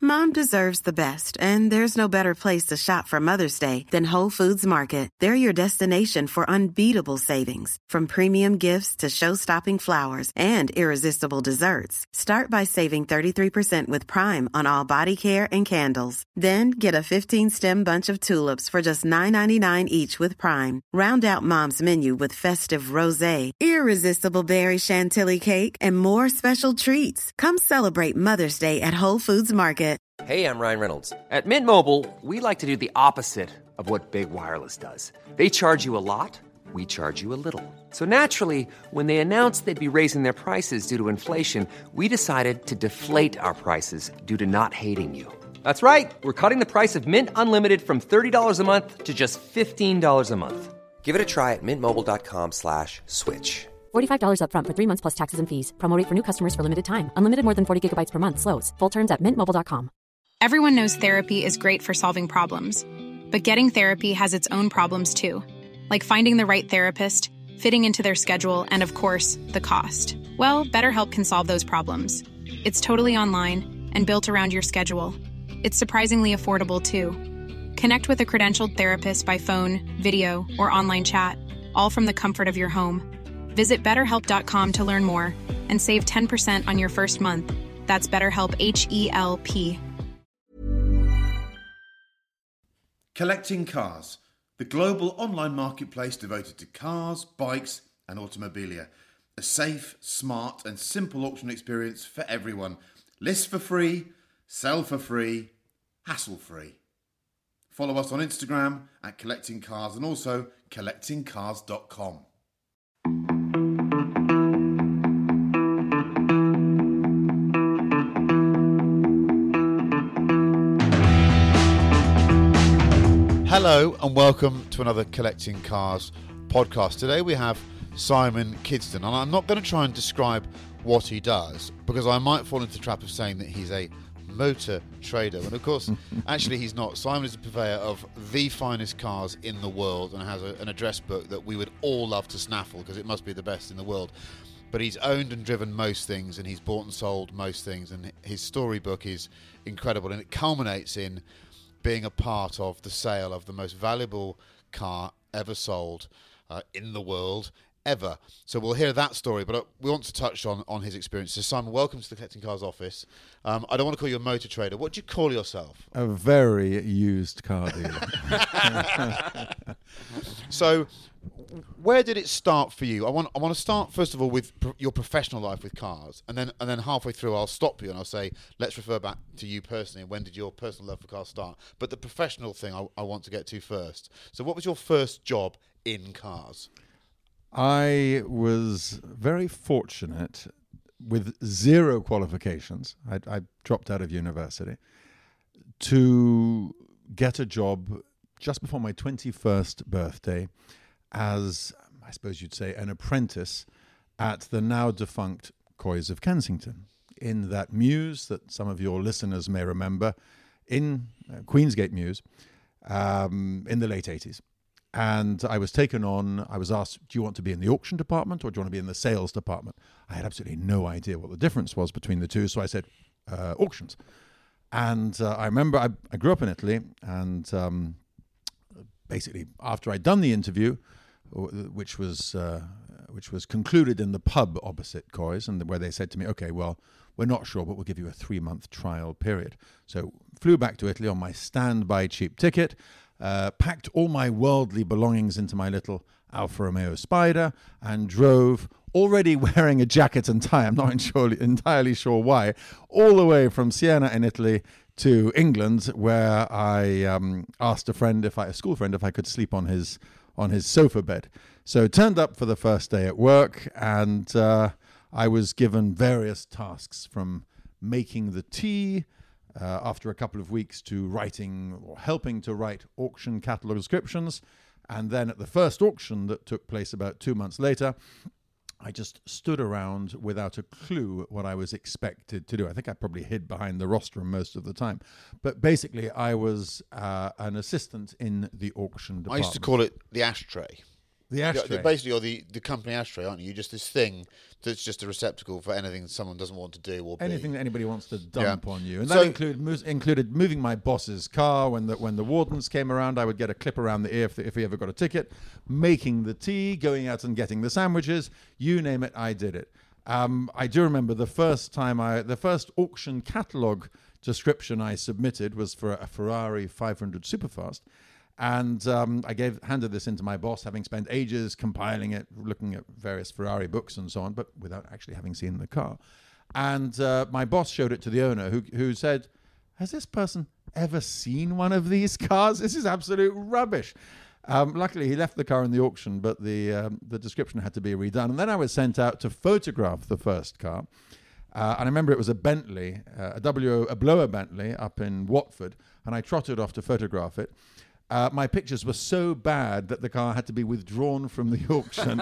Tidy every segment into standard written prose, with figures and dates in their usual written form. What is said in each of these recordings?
Mom deserves the best, and there's no better place to shop for Mother's Day than Whole Foods Market. They're your destination for unbeatable savings, from premium gifts to show-stopping flowers and irresistible desserts. Start by saving 33% with Prime on all body care and candles. Then get a 15-stem bunch of tulips for just $9.99 each with Prime. Round out Mom's menu with festive rosé, irresistible berry chantilly cake, and more special treats. Come celebrate Mother's Day at Whole Foods Market. Hey, I'm Ryan Reynolds. At Mint Mobile, we like to do the opposite of what Big Wireless does. They charge you a lot, we charge you a little. So naturally, when they announced they'd be raising their prices due to inflation, we decided to deflate our prices due to not hating you. That's right. We're cutting the price of Mint Unlimited from $30 a month to just $15 a month. Give it a try at mintmobile.com/switch. $45 up front for 3 months plus taxes and fees. Promo rate for new customers for limited time. Unlimited more than 40 gigabytes per month. Slows full terms at mintmobile.com. Everyone knows therapy is great for solving problems. But getting therapy has its own problems too. Like finding the right therapist, fitting into their schedule, and of course, the cost. Well, BetterHelp can solve those problems. It's totally online and built around your schedule. It's surprisingly affordable too. Connect with a credentialed therapist by phone, video, or online chat, all from the comfort of your home. Visit BetterHelp.com to learn more and save 10% on your first month. That's BetterHelp, H-E-L-P. Collecting Cars, the global online marketplace devoted to cars, bikes and automobilia. A safe, smart and simple auction experience for everyone. List for free, sell for free, hassle-free. Follow us on Instagram at Collecting Cars and also collectingcars.com. Hello and welcome to another Collecting Cars podcast. Today we have Simon Kidston, and I'm not going to try and describe what he does because I might fall into the trap of saying that he's a motor trader, and of course actually he's not. Simon is a purveyor of the finest cars in the world and has an address book that we would all love to snaffle because it must be the best in the world. But he's owned and driven most things, and he's bought and sold most things, and his storybook is incredible, and it culminates in being a part of the sale of the most valuable car ever sold in the world, ever. So we'll hear that story, but we want to touch on his experience. So Simon, welcome to the Collecting Cars office. I don't want to call you a motor trader. What do you call yourself? A very used car dealer. So where did it start for you? I want to start first of all with your professional life with cars, and then halfway through I'll stop you and I'll say let's refer back to you personally. When did your personal love for cars start? But the professional thing I want to get to first. So what was your first job in cars? I was very fortunate with zero qualifications. I dropped out of university to get a job just before my 21st birthday as, I suppose you'd say, an apprentice at the now defunct Coys of Kensington, in that mews that some of your listeners may remember, in Queensgate Mews, in the late 80s. And I was taken on, I was asked, do you want to be in the auction department or do you want to be in the sales department? I had absolutely no idea what the difference was between the two, so I said, auctions. And I remember I grew up in Italy, and basically after I'd done the interview, which was concluded in the pub opposite Coys, and where they said to me, okay, well, we're not sure, but we'll give you a 3-month trial period. So flew back to Italy on my standby cheap ticket, packed all my worldly belongings into my little Alfa Romeo Spider, and drove, already wearing a jacket and tie, I'm not entirely sure why, all the way from Siena in Italy to England, where I asked a school friend, if I could sleep on his sofa bed. So turned up for the first day at work, and I was given various tasks, from making the tea, after a couple of weeks, to writing or helping to write auction catalogue descriptions. And then at the first auction that took place about 2 months later, I just stood around without a clue what I was expected to do. I think I probably hid behind the rostrum most of the time. But basically, I was an assistant in the auction department. I used to call it the ashtray. The ashtray. Basically, you're the company ashtray, aren't you? You're just this thing that's just a receptacle for anything someone doesn't want to do or anything be. that anybody wants to dump on you. And So- that included moving my boss's car when the wardens came around. I would get a clip around the ear if he ever got a ticket, making the tea, going out and getting the sandwiches, you name it, I did it. I do remember the first auction catalogue description I submitted was for a Ferrari 500 Superfast. And I handed this in to my boss, having spent ages compiling it, looking at various Ferrari books and so on, but without actually having seen the car. And my boss showed it to the owner, who said, "Has this person ever seen one of these cars? This is absolute rubbish." Luckily, he left the car in the auction, but the description had to be redone. And then I was sent out to photograph the first car. And I remember it was a Bentley, a blower Bentley up in Watford, and I trotted off to photograph it. My pictures were so bad that the car had to be withdrawn from the auction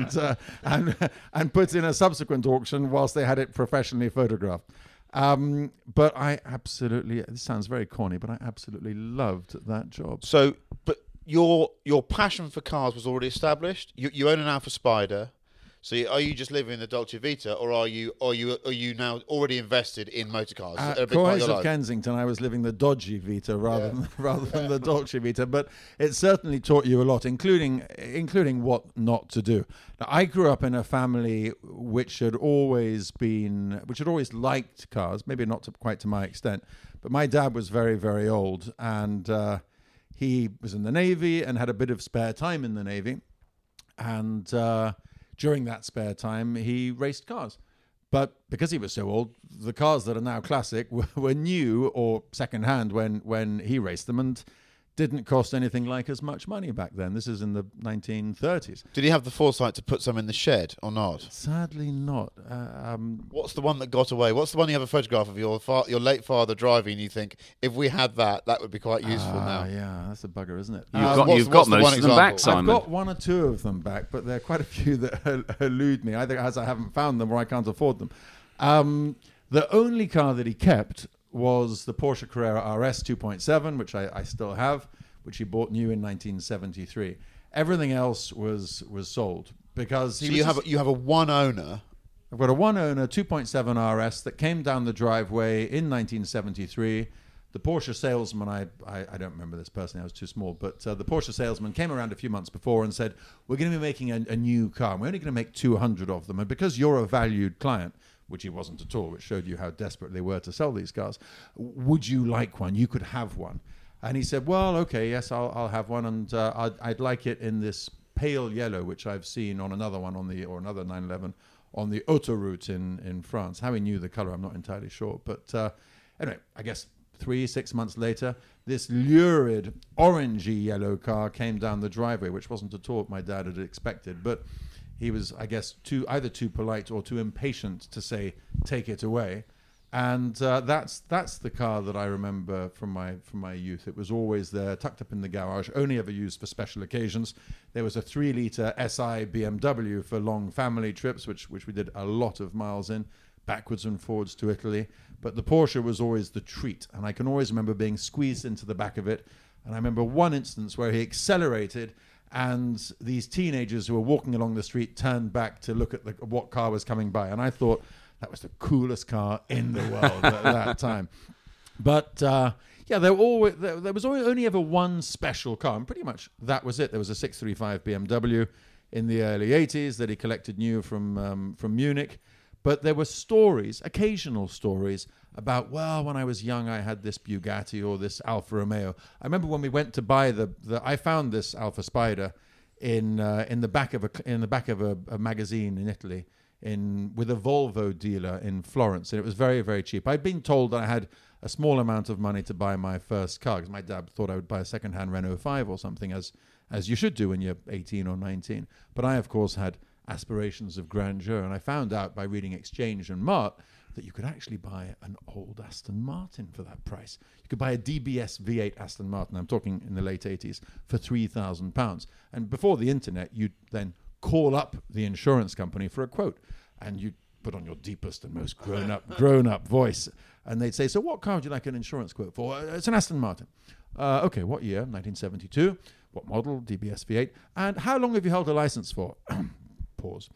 and put in a subsequent auction whilst they had it professionally photographed. But I absolutely, this sounds very corny, but I absolutely loved that job. So, but your passion for cars was already established. You own an Alfa Spider. So are you just living in the Dolce Vita, or are you now already invested in motor cars? At Coys of Kensington, I was living the dodgy Vita rather than the Dolce Vita, but it certainly taught you a lot, including what not to do. Now, I grew up in a family which had always liked cars, maybe not quite to my extent, but my dad was very, very old, and he was in the Navy and had a bit of spare time in the Navy, and during that spare time, he raced cars. But because he was so old, the cars that are now classic were new or second-hand when he raced them, and didn't cost anything like as much money back then. This is in the 1930s. Did he have the foresight to put some in the shed or not? Sadly not. What's the one that got away? What's the one you have a photograph of your late father driving and you think, if we had that would be quite useful now? Yeah, that's a bugger, isn't it? You've got most of them back, Simon. I've got one or two of them back, but there are quite a few that elude me, either as I haven't found them or I can't afford them. The only car that he kept was the Porsche Carrera RS 2.7, which I still have, which he bought new in 1973. Everything else was sold because you have a one owner. I've got a one owner 2.7 RS that came down the driveway in 1973. The Porsche salesman, I don't remember this personally, I was too small, but the Porsche salesman came around a few months before and said, "We're going to be making a new car, and we're only going to make 200 of them, and because you're a valued client," which he wasn't at all, which showed you how desperate they were to sell these cars, "would you like one? You could have one." And he said, "Well, okay, yes, I'll have one, and I'd like it in this pale yellow, which I've seen on another one another 911 on the Autoroute in France." How he knew the color, I'm not entirely sure. But anyway, I guess 3-6 months later, this lurid orangey yellow car came down the driveway, which wasn't at all what my dad had expected, but he was, I guess, either too polite or too impatient to say, "Take it away." And that's the car that I remember from my youth. It was always there, tucked up in the garage, only ever used for special occasions. There was a 3-litre SI BMW for long family trips, which we did a lot of miles in, backwards and forwards to Italy. But the Porsche was always the treat, and I can always remember being squeezed into the back of it. And I remember one instance where he accelerated, and these teenagers who were walking along the street turned back to look at what car was coming by. And I thought that was the coolest car in the world at that time. But there was only ever one special car, and pretty much that was it. There was a 635 BMW in the early 80s that he collected new from Munich. But there were occasional stories about, well, when I was young, I had this Bugatti or this Alfa Romeo. I remember when we went to buy I found this Alfa Spider in the back of a magazine in Italy, with a Volvo dealer in Florence, and it was very, very cheap. I'd been told that I had a small amount of money to buy my first car because my dad thought I would buy a second-hand Renault 5 or something, as you should do when you're 18 or 19. But I, of course, had aspirations of grandeur, and I found out by reading Exchange and Mart that you could actually buy an old Aston Martin for that price. You could buy a DBS V8 Aston Martin, I'm talking in the late 80s, for £3,000. And before the internet, you'd then call up the insurance company for a quote, and you'd put on your deepest and most grown-up voice, and they'd say, "So what car would you like an insurance quote for?" "It's an Aston Martin." "Okay, what year?" "1972. What model? DBS V8. And how long have you held a license for? Pause.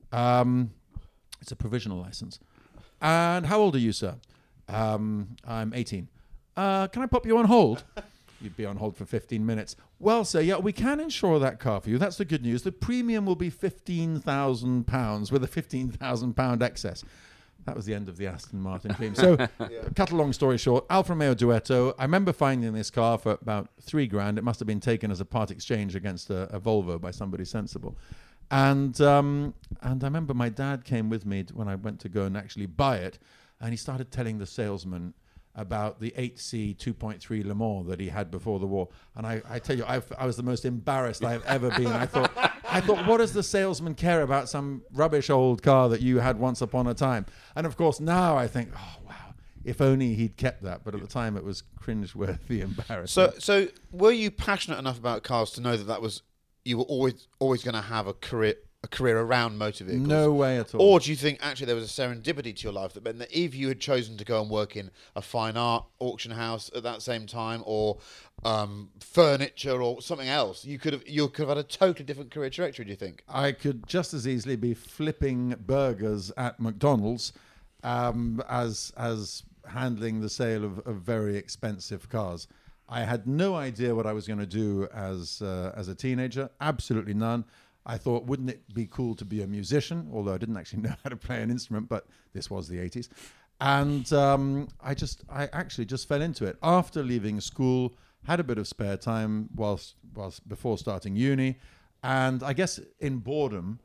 It's a provisional license. And how old are you, sir? I'm 18. Can I pop you on hold? You'd be on hold for 15 minutes. Well, sir, yeah, we can insure that car for you. That's the good news. The premium will be £15,000 with a £15,000 excess. That was the end of the Aston Martin claim. So, cut a long story short, Alfa Romeo Duetto. I remember finding this car for about £3,000. It must have been taken as a part exchange against a Volvo by somebody sensible. And I remember my dad came with me when I went to go and actually buy it, and he started telling the salesman about the 8C 2.3 Le Mans that he had before the war. And I tell you, I was the most embarrassed I've ever been. I thought, what does the salesman care about some rubbish old car that you had once upon a time? And of course, now I think, oh, wow, if only he'd kept that. But at the time, it was cringeworthy embarrassing. So were you passionate enough about cars to know that was you were always going to have a career around motor vehicles? No way at all. Or do you think actually there was a serendipity to your life that meant that if you had chosen to go and work in a fine art auction house at that same time, or furniture or something else, you could have had a totally different career trajectory, do you think? I could just as easily be flipping burgers at McDonald's as handling the sale of very expensive cars. I had no idea what I was going to do as a teenager, absolutely none. I thought, wouldn't it be cool to be a musician? Although I didn't actually know how to play an instrument, but this was the 80s. And I actually just fell into it. After leaving school, had a bit of spare time whilst before starting uni. And I guess in boredom,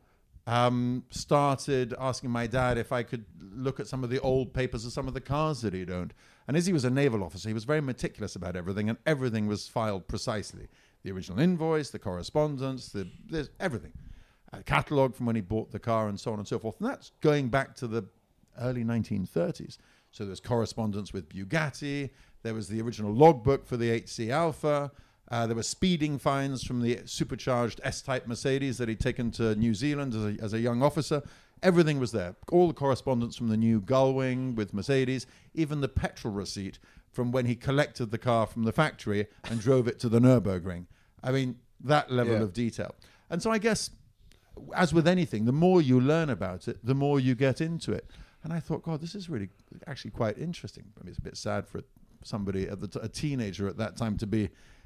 started asking my dad if I could look at some of the old papers of some of the cars that he'd owned. And as he was a naval officer, he was very meticulous about everything, and everything was filed precisely. The original invoice, the correspondence, there's everything. A catalogue from when he bought the car and so on and so forth. And that's going back to the early 1930s. So there's correspondence with Bugatti. There was the original logbook for the 8C Alpha. There were speeding fines from the supercharged S-Type Mercedes that he'd taken to New Zealand as a young officer. Everything was there. All the correspondence from the new Gullwing with Mercedes, even the petrol receipt from when he collected the car from the factory and drove it to the Nürburgring. I mean, that level of detail. And so I guess, as with anything, the more you learn about it, the more you get into it. And I thought, God, this is really actually quite interesting. I mean, it's a bit sad for somebody, a teenager at that time, to be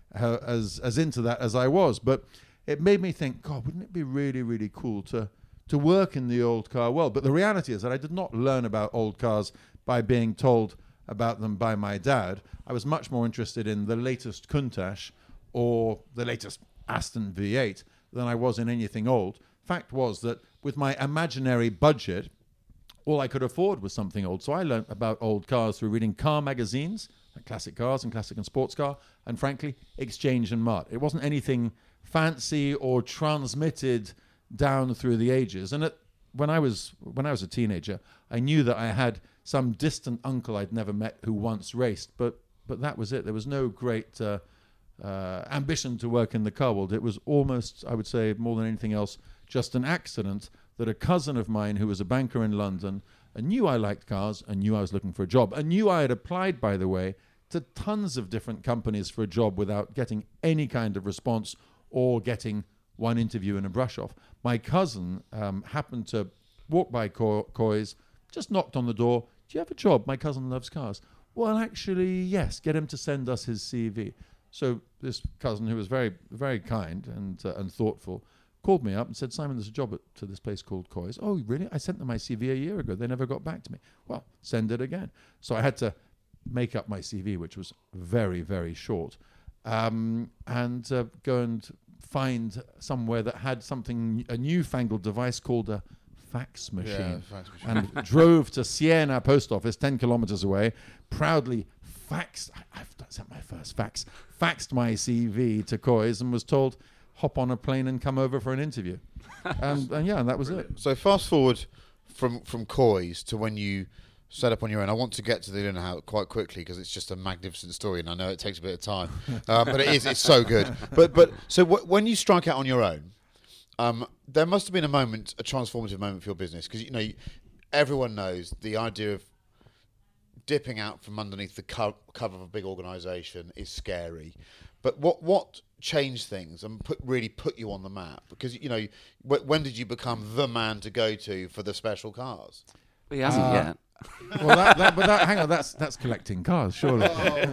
as into that as I was. But it made me think, God, wouldn't it be really, really cool to work in the old car world? But the reality is that I did not learn about old cars by being told about them by my dad. I was much more interested in the latest Countach or the latest Aston V8 than I was in anything old. Fact was that with my imaginary budget, all I could afford was something old. So I learned about old cars through reading car magazines, like Classic Cars and Classic and Sports Car, and frankly, Exchange and Mart. It wasn't anything fancy or transmitted down through the ages. And when I was a teenager, I knew that I had some distant uncle I'd never met who once raced, but that was it. There was no great ambition to work in the car world. It was almost, I would say, more than anything else, just an accident that a cousin of mine who was a banker in London and knew I liked cars and knew I was looking for a job and knew I had applied, by the way, to tons of different companies for a job without getting any kind of response or getting one interview and a brush off. My cousin happened to walk by Coy's, just knocked on the door. Do you have a job? My cousin loves cars. Well, actually, yes. Get him to send us his CV. So this cousin, who was very, very kind and thoughtful, called me up and said, Simon, there's a job to this place called Coy's. Oh, really? I sent them my CV a year ago. They never got back to me. Well, send it again. So I had to make up my CV, which was very, very short, and go and find somewhere that had a newfangled device called a fax machine. And drove to Siena post office, 10 kilometers away, proudly faxed my CV to Coy's and was told, hop on a plane and come over for an interview. and that was it. So fast forward from Coy's to when you set up on your own. I want to get to the know-how quite quickly because it's just a magnificent story, and I know it takes a bit of time, but it's so good. But so when you strike out on your own, there must have been a transformative moment for your business, because everyone knows the idea of dipping out from underneath the cover of a big organisation is scary. But what changed things and really put you on the map? Because, you know, when did you become the man to go to for the special cars? He hasn't yet. Well, hang on, that's collecting cars, surely.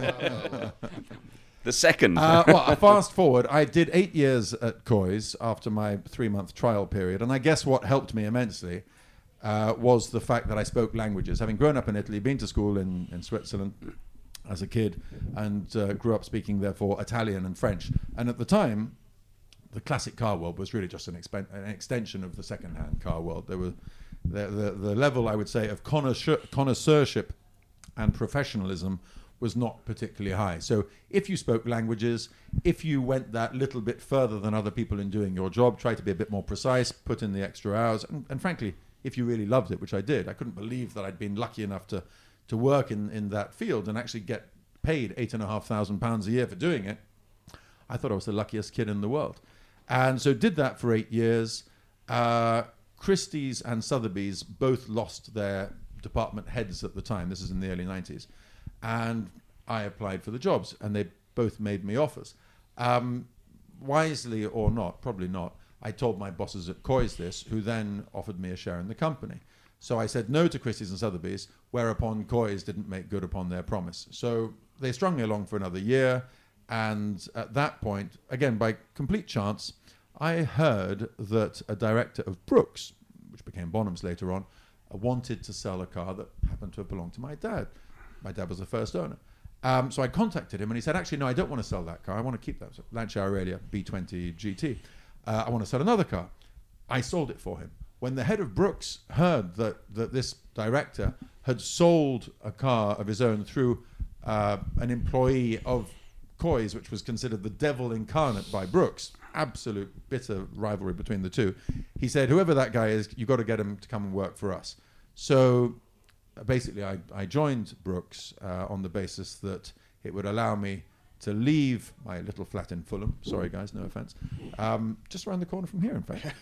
The second. Well, fast forward, I did 8 years at Kois after my 3-month trial period, and I guess what helped me immensely was the fact that I spoke languages. Having grown up in Italy, been to school in Switzerland as a kid, and grew up speaking, therefore, Italian and French. And at the time, the classic car world was really just an extension of the second-hand car world. There were the level, I would say, of connoisseurship and professionalism was not particularly high. So if you spoke languages, if you went that little bit further than other people in doing your job, try to be a bit more precise, put in the extra hours, and frankly, if you really loved it, which I did, I couldn't believe that I'd been lucky enough to work in that field and actually get paid £8,500 a year for doing it. I thought I was the luckiest kid in the world. And so did that for 8 years. Christie's and Sotheby's both lost their department heads at the time. This is in the early 90s. And I applied for the jobs, and they both made me offers. Wisely or not, probably not, I told my bosses at Kois this, who then offered me a share in the company. So I said no to Christie's and Sotheby's, whereupon Kois didn't make good upon their promise. So they strung me along for another year, and at that point, again, by complete chance, I heard that a director of Brooks, which became Bonhams later on, wanted to sell a car that happened to have belonged to my dad. My dad was the first owner. So I contacted him, and he said, actually, no, I don't want to sell that car. I want to keep that Lancia Aurelia B20 GT. I want to sell another car. I sold it for him. When the head of Brooks heard that this director had sold a car of his own through an employee of Kois, which was considered the devil incarnate by Brooks, absolute bitter rivalry between the two, he said, whoever that guy is, you've got to get him to come and work for us. So basically, I joined Brooks on the basis that it would allow me to leave my little flat in Fulham. Sorry, guys, no offense. Just around the corner from here, in fact.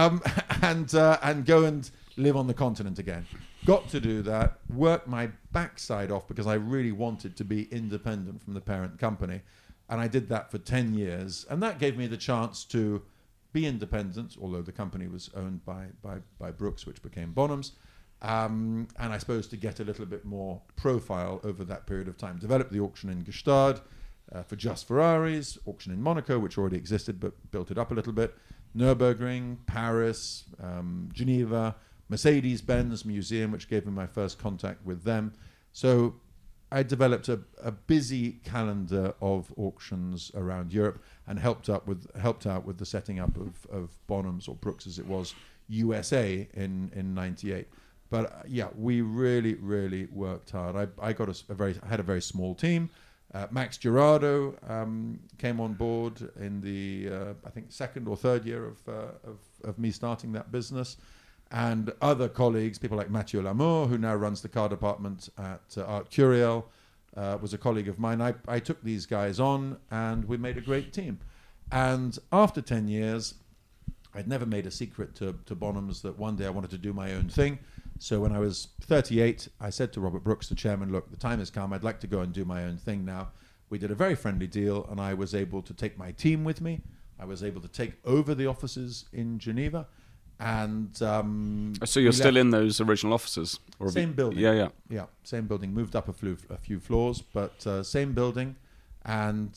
And go and live on the continent again. Got to do that, work my backside off because I really wanted to be independent from the parent company. And I did that for 10 years. And that gave me the chance to be independent, although the company was owned by Brooks, which became Bonhams. And I suppose to get a little bit more profile over that period of time. Developed the auction in Gstaad for just Ferraris, auction in Monaco, which already existed but built it up a little bit, Nürburgring, Paris, Geneva, Mercedes-Benz Museum, which gave me my first contact with them. So I developed a busy calendar of auctions around Europe and helped out with the setting up of Bonhams, or Brooks as it was, USA in 98. But yeah, we really, really worked hard. I had a very small team. Max Girardo came on board in the I think second or third year of me starting that business, and other colleagues, people like Mathieu Lamour, who now runs the car department at Art Curiel, was a colleague of mine. I took these guys on, and we made a great team. And after 10 years, I'd never made a secret to Bonhams that one day I wanted to do my own thing. So when I was 38, I said to Robert Brooks, the chairman, look, the time has come. I'd like to go and do my own thing now. We did a very friendly deal, and I was able to take my team with me. I was able to take over the offices in Geneva. And so you're still in those original offices? Or same building. Yeah, same building. Moved up a few floors, but same building. And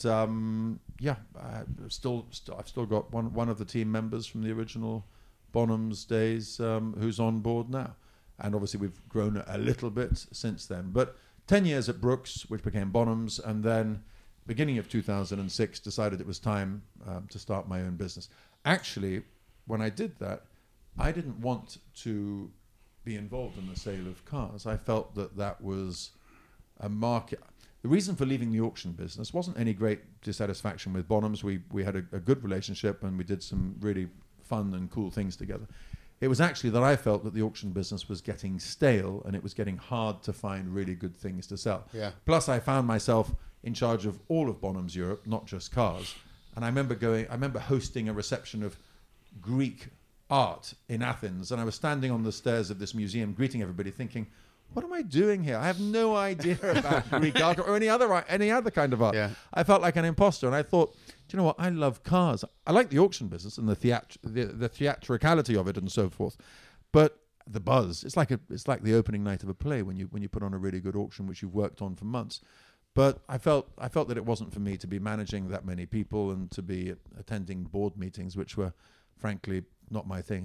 I've still got one of the team members from the original Bonhams days who's on board now. And obviously we've grown a little bit since then. But 10 years at Brooks, which became Bonhams, and then beginning of 2006 decided it was time to start my own business. Actually, when I did that, I didn't want to be involved in the sale of cars. I felt that was a market. The reason for leaving the auction business wasn't any great dissatisfaction with Bonhams. We had a good relationship, and we did some really fun and cool things together. It was actually that I felt that the auction business was getting stale, and it was getting hard to find really good things to sell. Yeah. Plus, I found myself in charge of all of Bonhams Europe, not just cars. And I remember hosting a reception of Greek art in Athens, and I was standing on the stairs of this museum greeting everybody, thinking, what am I doing here? I have no idea about Greek art or any other kind of art. Yeah. I felt like an imposter, and I thought, do you know what? I love cars. I like the auction business and the theatricality of it and so forth, but the buzz, it's like the opening night of a play when you put on a really good auction which you've worked on for months. But I felt that it wasn't for me to be managing that many people and to be attending board meetings, which were, frankly, not my thing.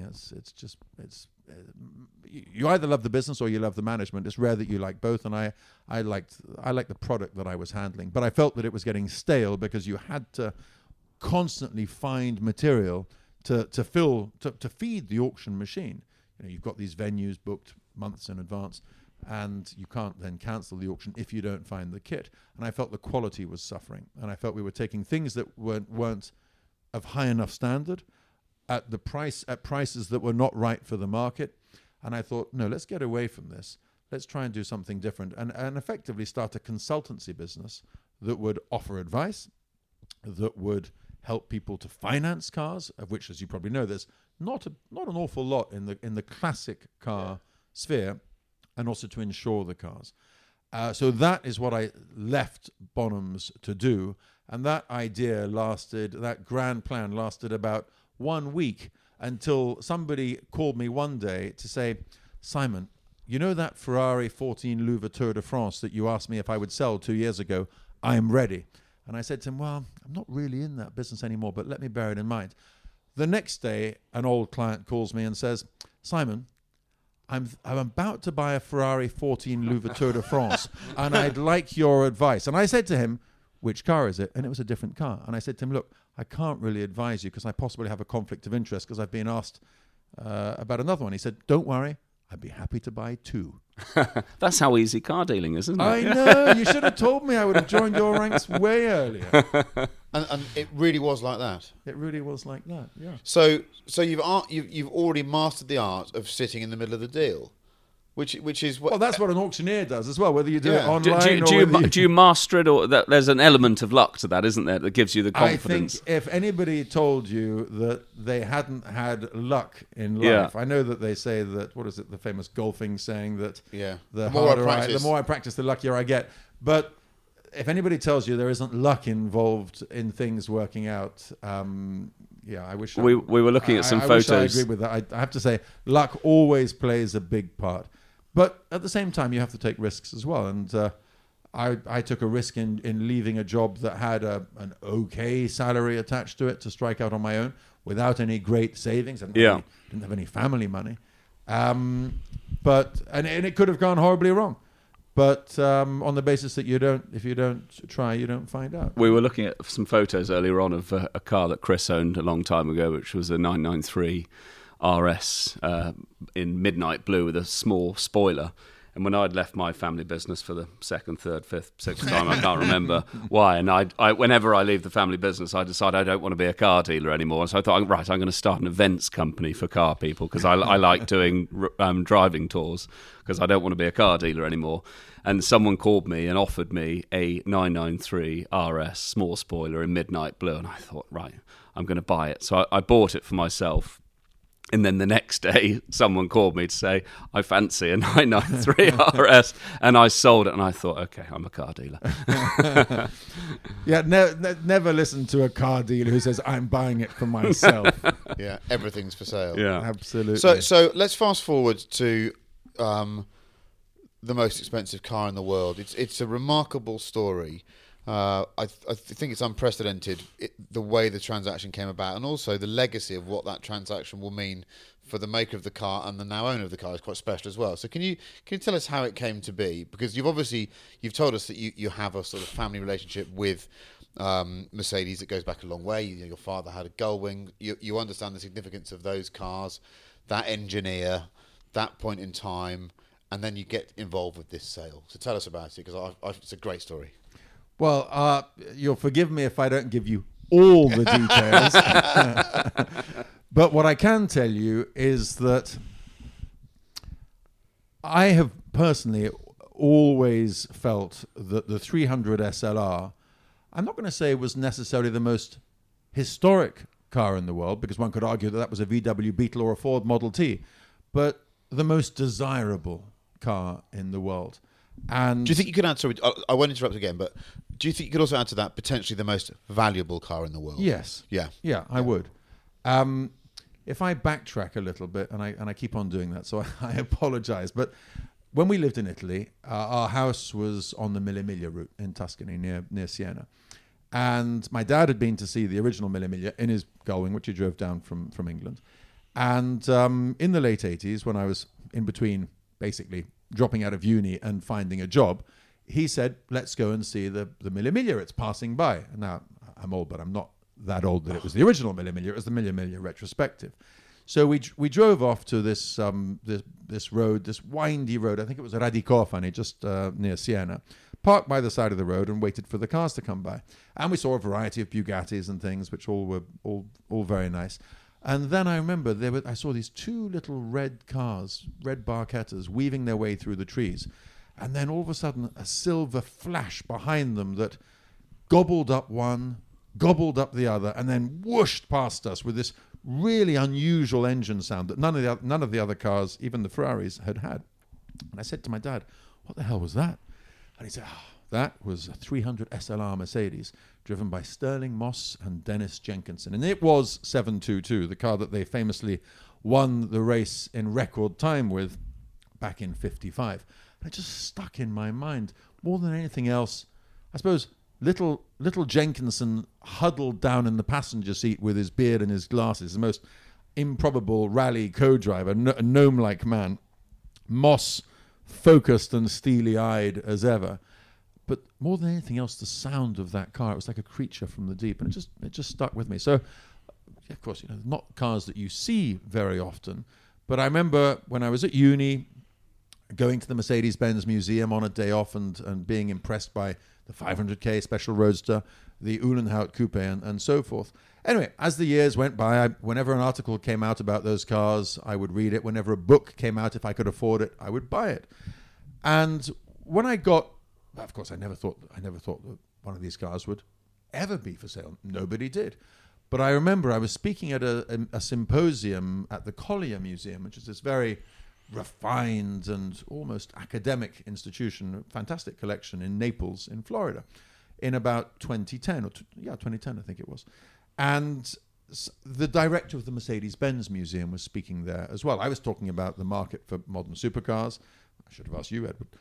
You either love the business or you love the management. It's rare that you like both, and I liked the product that I was handling. But I felt that it was getting stale because you had to constantly find material to feed the auction machine. You've got these venues booked months in advance, and you can't then cancel the auction if you don't find the kit. And I felt the quality was suffering, and I felt we were taking things that weren't of high enough standard at prices that were not right for the market. And I thought, no, let's get away from this. Let's try and do something different, and effectively start a consultancy business that would offer advice, that would help people to finance cars, of which, as you probably know, there's not an awful lot in the classic car sphere, and also to insure the cars. So that is what I left Bonhams to do, and that grand plan lasted about 1 week until somebody called me one day to say, Simon, you know that Ferrari 14 Louvre Tour de France that you asked me if I would sell 2 years ago? I am ready. And I said to him, well, I'm not really in that business anymore, but let me bear it in mind. The next day, an old client calls me and says, Simon, I'm about to buy a Ferrari 14 Louvre Tour de France, and I'd like your advice. And I said to him, which car is it? And it was a different car. And I said to him, look, I can't really advise you because I possibly have a conflict of interest because I've been asked about another one. He said, don't worry, I'd be happy to buy two. That's how easy car dealing is, isn't it? I know. You should have told me. I would have joined your ranks way earlier. And it really was like that. It really was like that, yeah. So you've already mastered the art of sitting in the middle of the deal, which is what. Well, that's what an auctioneer does as well. Whether you do it Yeah. online do you master it, or there's an element of luck to that, isn't there, that gives you the confidence? I think if anybody told you that they hadn't had luck in life, Yeah. I know that they say that, what is it, the famous golfing saying that the more I practice, the luckier I get. But if anybody tells you there isn't luck involved in things working out, I wish we were looking at some photos. I wish I agreed with that. I have to say, luck always plays a big part. But at the same time, you have to take risks as well. And I took a risk in leaving a job that had an okay salary attached to it to strike out on my own without any great savings. I didn't have any family money. But it could have gone horribly wrong. But on the basis that if you don't try, you don't find out. We were looking at some photos earlier on of a car that Chris owned a long time ago, which was a 993 RS in midnight blue with a small spoiler. And when I'd left my family business for the second, third, fifth, sixth time, I can't remember why. And I whenever I leave the family business, I decide I don't want to be a car dealer anymore. So I thought, right, I'm going to start an events company for car people because I like doing driving tours because I don't want to be a car dealer anymore. And someone called me and offered me a 993 RS small spoiler in midnight blue. And I thought, right, I'm going to buy it. So I bought it for myself. And then the next day, someone called me to say, I fancy a 993 RS. And I sold it. And I thought, okay, I'm a car dealer. Yeah, never listen to a car dealer who says, I'm buying it for myself. Yeah, everything's for sale. Yeah, absolutely. So let's fast forward to the most expensive car in the world. It's a remarkable story. I think it's unprecedented, the way the transaction came about, and also the legacy of what that transaction will mean for the maker of the car and the now owner of the car is quite special as well. So can you tell us how it came to be? Because you've told us that you have a sort of family relationship with Mercedes that goes back a long way. Your father had a Gullwing. You understand the significance of those cars, that engineer, that point in time, and then you get involved with this sale. So tell us about it, because it's a great story. Well, you'll forgive me if I don't give you all the details. But what I can tell you is that I have personally always felt that the 300 SLR, I'm not going to say it was necessarily the most historic car in the world, because one could argue that was a VW Beetle or a Ford Model T, but the most desirable car in the world. And Do you think you could add, sorry, I won't interrupt again, but do you think you could also add to that potentially the most valuable car in the world? Yes. Yeah. Yeah, I would. If I backtrack a little bit, and I keep on doing that, so I apologize, but when we lived in Italy, our house was on the Mille Miglia route in Tuscany near Siena. And my dad had been to see the original Mille Miglia in his Gullwing, which he drove down from England. And in the late 80s, when I was in between basically dropping out of uni and finding a job, he said, let's go and see the Mille Miglia. It's passing by. Now, I'm old, but I'm not that old that it was the original Mille Miglia. It was the Mille Miglia retrospective. So we drove off to this road, this windy road. I think it was Radicofani, just near Siena. Parked by the side of the road and waited for the cars to come by. And we saw a variety of Bugattis and things, which all were all very nice. And then I remember I saw these two little red cars, red Barchettas, weaving their way through the trees. And then all of a sudden, a silver flash behind them that gobbled up one, gobbled up the other, and then whooshed past us with this really unusual engine sound that none of the other cars, even the Ferraris, had. And I said to my dad, what the hell was that? And he said, that was a 300 SLR Mercedes driven by Sterling Moss and Dennis Jenkinson. And it was 722, the car that they famously won the race in record time with back in 55. And it just stuck in my mind more than anything else. I suppose little Jenkinson huddled down in the passenger seat with his beard and his glasses, the most improbable rally co-driver, a gnome-like man. Moss, focused and steely-eyed as ever. But more than anything else, the sound of that car, it was like a creature from the deep, and it just stuck with me. So, of course, not cars that you see very often, but I remember when I was at uni, going to the Mercedes-Benz Museum on a day off and being impressed by the 500k Special Roadster, the Uhlenhaut Coupe, and so forth. Anyway, as the years went by, whenever an article came out about those cars, I would read it. Whenever a book came out, if I could afford it, I would buy it. And when I got, of course, I never thought that one of these cars would ever be for sale. Nobody did. But I remember I was speaking at a symposium at the Collier Museum, which is this very refined and almost academic institution, a fantastic collection in Naples, in Florida, in about 2010, 2010 I think it was. And the director of the Mercedes-Benz Museum was speaking there as well. I was talking about the market for modern supercars. I should have asked you, Edward.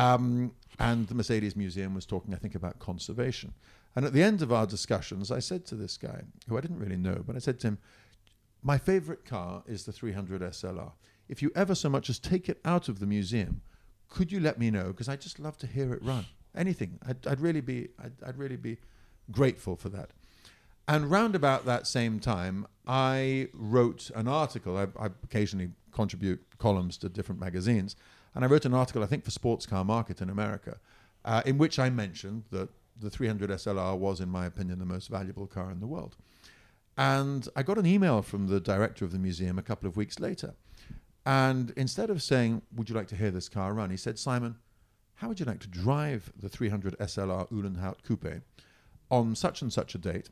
And the Mercedes Museum was talking, I think, about conservation. And at the end of our discussions, I said to this guy, who I didn't really know, but I said to him, my favorite car is the 300 SLR. If you ever so much as take it out of the museum, could you let me know? Because I'd just love to hear it run. Anything. I'd really be grateful for that. And round about that same time, I wrote an article. I occasionally contribute columns to different magazines. And I wrote an article, I think, for Sports Car Market in America, in which I mentioned that the 300 SLR was, in my opinion, the most valuable car in the world. And I got an email from the director of the museum a couple of weeks later. And instead of saying, would you like to hear this car run? He said, Simon, how would you like to drive the 300 SLR Uhlenhaut Coupe on such and such a date?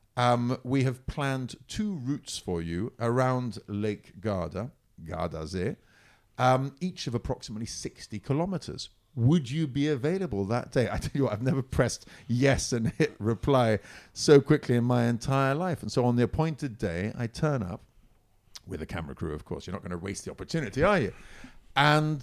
We have planned 2 routes for you around Lake Garda, Gardasee, each of approximately 60 kilometers. Would you be available that day? I tell you what, I've never pressed yes and hit reply so quickly in my entire life. And so on the appointed day, I turn up with a camera crew, of course. You're not going to waste the opportunity, are you? And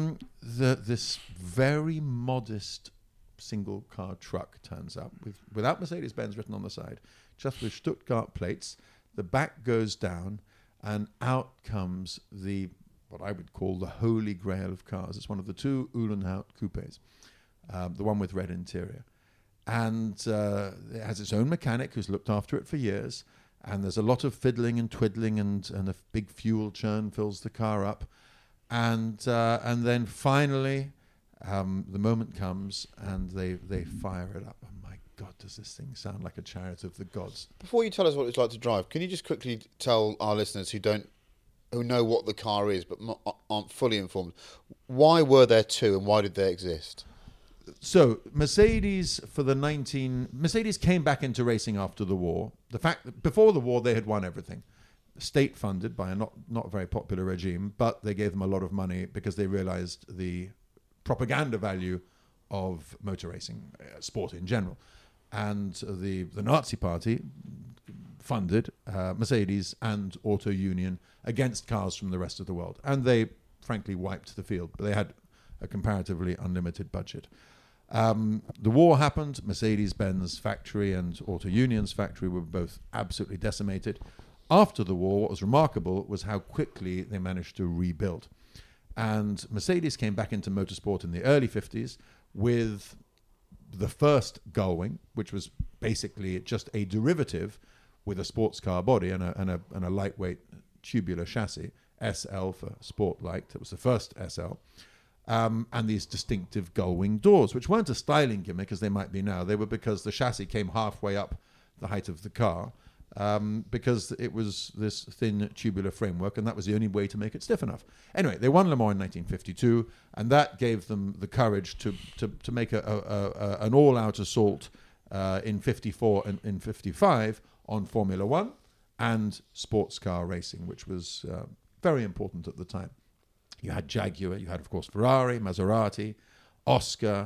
this very modest single car truck turns up without Mercedes-Benz written on the side, just with Stuttgart plates. The back goes down, and out comes what I would call the holy grail of cars. It's one of the 2 Uhlenhaut coupes, the one with red interior. And it has its own mechanic who's looked after it for years. And there's a lot of fiddling and twiddling, and a big fuel churn fills the car up. And then finally, the moment comes, and they fire it up. Oh my God, does this thing sound like a chariot of the gods? Before you tell us what it's like to drive, can you just quickly tell our listeners who know what the car is but aren't fully informed, why were there 2 and why did they exist? So Mercedes came back into racing after the war. The fact that before the war they had won everything. state-funded by a not very popular regime, but they gave them a lot of money because they realized the propaganda value of motor racing, sport in general. And the Nazi Party funded Mercedes and Auto Union against cars from the rest of the world. And they, frankly, wiped the field. But they had a comparatively unlimited budget. The war happened. Mercedes-Benz factory and Auto Union's factory were both absolutely decimated. After the war, what was remarkable was how quickly they managed to rebuild. And Mercedes came back into motorsport in the early 50s with the first Gullwing, which was basically just a derivative with a sports car body and a lightweight tubular chassis, SL for sport light. It was the first SL. And these distinctive gull-wing doors, which weren't a styling gimmick as they might be now. They were because the chassis came halfway up the height of the car, because it was this thin tubular framework, and that was the only way to make it stiff enough. Anyway, they won Le Mans in 1952, and that gave them the courage to make an all-out assault in 54 and in 55 on Formula One and sports car racing, which was very important at the time. You had Jaguar, you had, of course, Ferrari, Maserati, Oscar,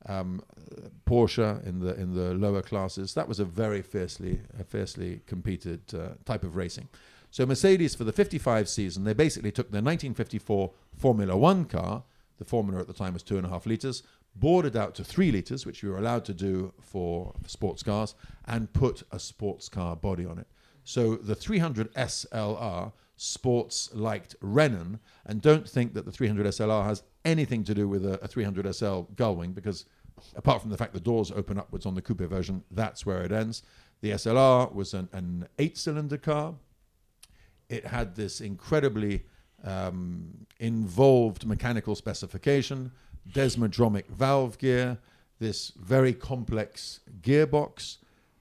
Porsche in the lower classes. That was a very fiercely competed type of racing. So Mercedes, for the 55 season, they basically took their 1954 Formula One car, the formula at the time was 2.5 litres, bored it out to 3 litres, which you were allowed to do for sports cars, and put a sports car body on it. So the 300 SLR sports liked Renan, and don't think that the 300 SLR has anything to do with a 300 SL Gullwing, because apart from the fact the doors open upwards on the coupe version, that's where it ends. The SLR was an 8-cylinder car. It had this incredibly involved mechanical specification, desmodromic valve gear, this very complex gearbox.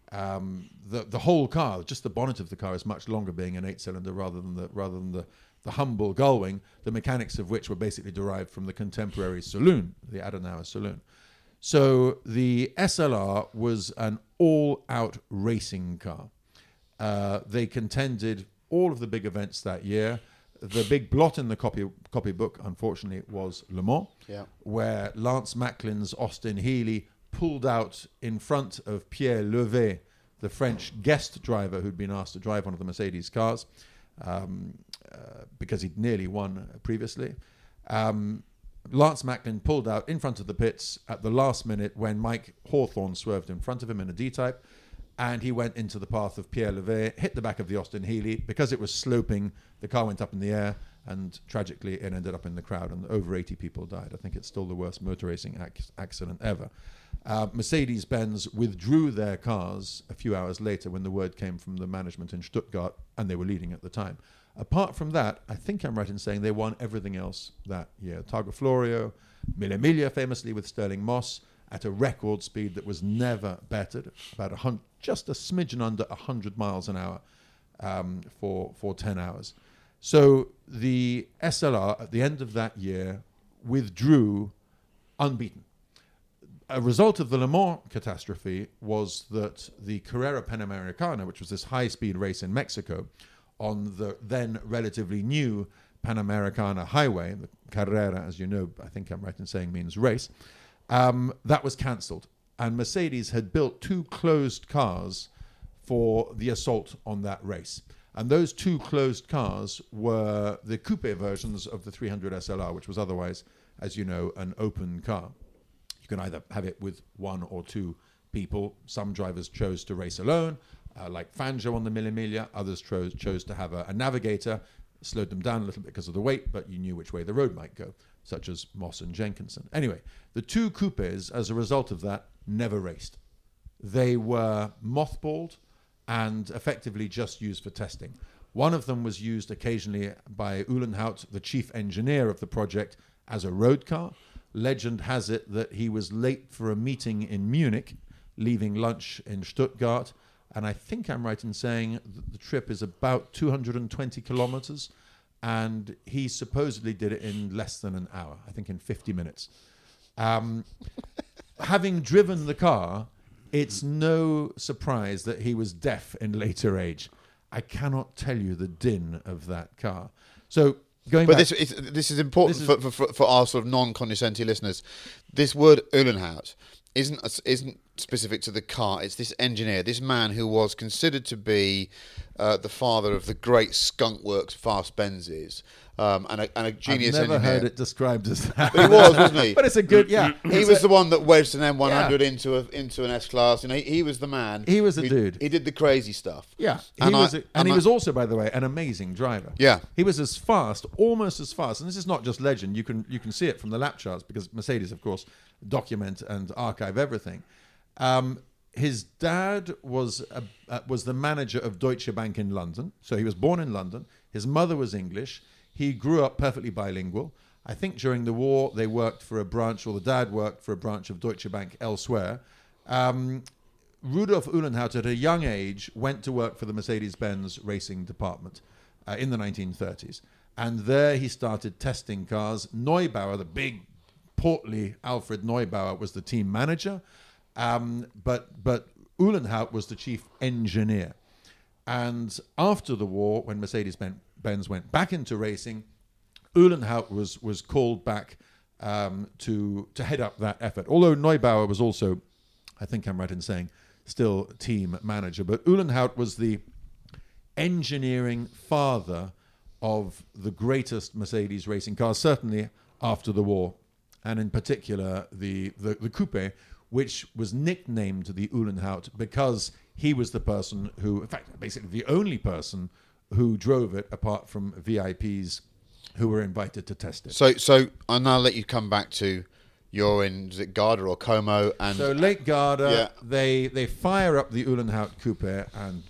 The whole car, just the bonnet of the car, is much longer, being an 8-cylinder rather than the humble Gullwing, the mechanics of which were basically derived from the contemporary saloon, the Adenauer saloon. So the SLR was an all-out racing car. They contended all of the big events that year. The big blot in the copybook, unfortunately, was Le Mans, where Lance Macklin's Austin Healey pulled out in front of Pierre Levet, the French guest driver who'd been asked to drive one of the Mercedes cars, because he'd nearly won previously. Lance Macklin pulled out in front of the pits at the last minute when Mike Hawthorne swerved in front of him in a D-type, and he went into the path of Pierre Levet, hit the back of the Austin Healey. Because it was sloping, the car went up in the air, and tragically it ended up in the crowd, and over 80 people died. I think it's still the worst motor racing accident ever. Mercedes-Benz withdrew their cars a few hours later when the word came from the management in Stuttgart, and they were leading at the time. Apart from that, I think I'm right in saying they won everything else that year. Targa Florio, Mille Miglia famously with Sterling Moss at a record speed that was never bettered, about just a smidgen under 100 miles an hour for 10 hours. So the SLR at the end of that year withdrew unbeaten. A result of the Le Mans catastrophe was that the Carrera Panamericana, which was this high-speed race in Mexico, on the then relatively new Panamericana highway, the Carrera, as you know, I think I'm right in saying means race, that was cancelled. And Mercedes had built 2 closed cars for the assault on that race. And those 2 closed cars were the coupe versions of the 300 SLR, which was otherwise, as you know, an open car. You can either have it with 1 or 2 people. Some drivers chose to race alone, like Fangio on the Mille Miglia. Others chose to have a navigator. Slowed them down a little bit because of the weight, but you knew which way the road might go, such as Moss and Jenkinson. Anyway, the 2 coupes, as a result of that, never raced. They were mothballed and effectively just used for testing. One of them was used occasionally by Uhlenhaut, the chief engineer of the project, as a road car. Legend has it that he was late for a meeting in Munich, leaving lunch in Stuttgart, and I think I'm right in saying that the trip is about 220 kilometers, and he supposedly did it in less than an hour, I think in 50 minutes. Having driven the car, it's no surprise that he was deaf in later age. I cannot tell you the din of that car. So going But back, this is important for our sort of non-condescending listeners. This word Uhlenhaut isn't specific to the car. It's this engineer, this man who was considered to be the father of the great skunk works fast Benzes, and a genius I've never engineer. heard it described as that. But he was, wasn't he? But it's a good, yeah. He was the one that wedged an M100 Yeah. into an S-Class. He was the man. He was a dude. He did the crazy stuff. Yeah, And he was also, by the way, an amazing driver. Yeah. He was as fast, almost as fast, and this is not just legend. You can see it from the lap charts because Mercedes, of course, document and archive everything. His dad was the manager of Deutsche Bank in London, so he was born in London. His mother was English. He grew up perfectly bilingual. I think during the war they worked for a branch, or the dad worked for a branch of Deutsche Bank elsewhere. Rudolf Uhlenhaut, at a young age, went to work for the Mercedes-Benz racing department in the 1930s. And there he started testing cars. Neubauer, the big, portly Alfred Neubauer, was the team manager. But Uhlenhaut was the chief engineer. And after the war, when Mercedes-Benz went back into racing, Uhlenhaut was called back to head up that effort. Although Neubauer was also, I think I'm right in saying, still team manager. But Uhlenhaut was the engineering father of the greatest Mercedes racing cars, certainly after the war, and in particular the coupe, which was nicknamed the Uhlenhaut because he was the person who, in fact, basically the only person who drove it apart from VIPs who were invited to test it. So I'll now let you come back to you're in, is it Garda or Como? And so Lake Garda, yeah. they fire up the Uhlenhaut coupe, and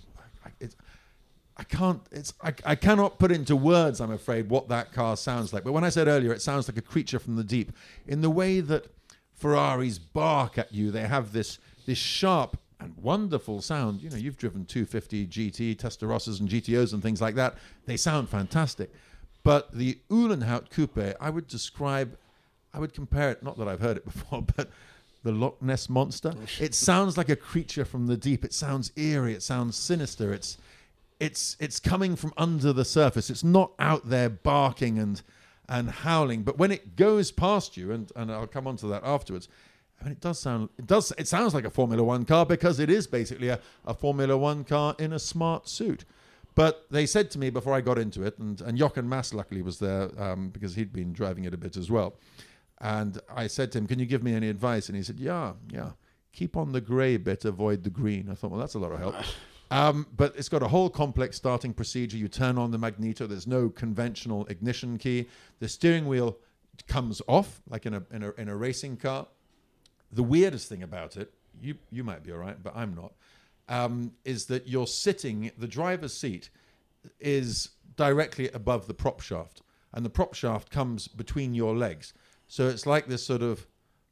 I cannot put into words, I'm afraid, what that car sounds like. But when I said earlier, it sounds like a creature from the deep. In the way that Ferraris bark at you, they have this sharp and wonderful sound. You know, you've driven 250 GT, Testarossas and GTOs and things like that. They sound fantastic. But the Uhlenhaut coupe, I would compare it, not that I've heard it before, but the Loch Ness Monster. It sounds like a creature from the deep. It sounds eerie. It sounds sinister. It's coming from under the surface. It's not out there barking and howling. But when it goes past you, and I'll come on to that afterwards, I mean, it sounds like a Formula One car because it is basically a Formula One car in a smart suit. But they said to me before I got into it, and Jochen Mass luckily was there because he'd been driving it a bit as well. And I said to him, can you give me any advice? And he said, yeah. Keep on the grey bit, avoid the green. I thought, well, that's a lot of help. But it's got a whole complex starting procedure. You turn on the magneto. There's no conventional ignition key. The steering wheel comes off, like in a racing car. The weirdest thing about it, you might be all right, but I'm not, is that you're sitting, the driver's seat is directly above the prop shaft, and the prop shaft comes between your legs. So it's like this sort of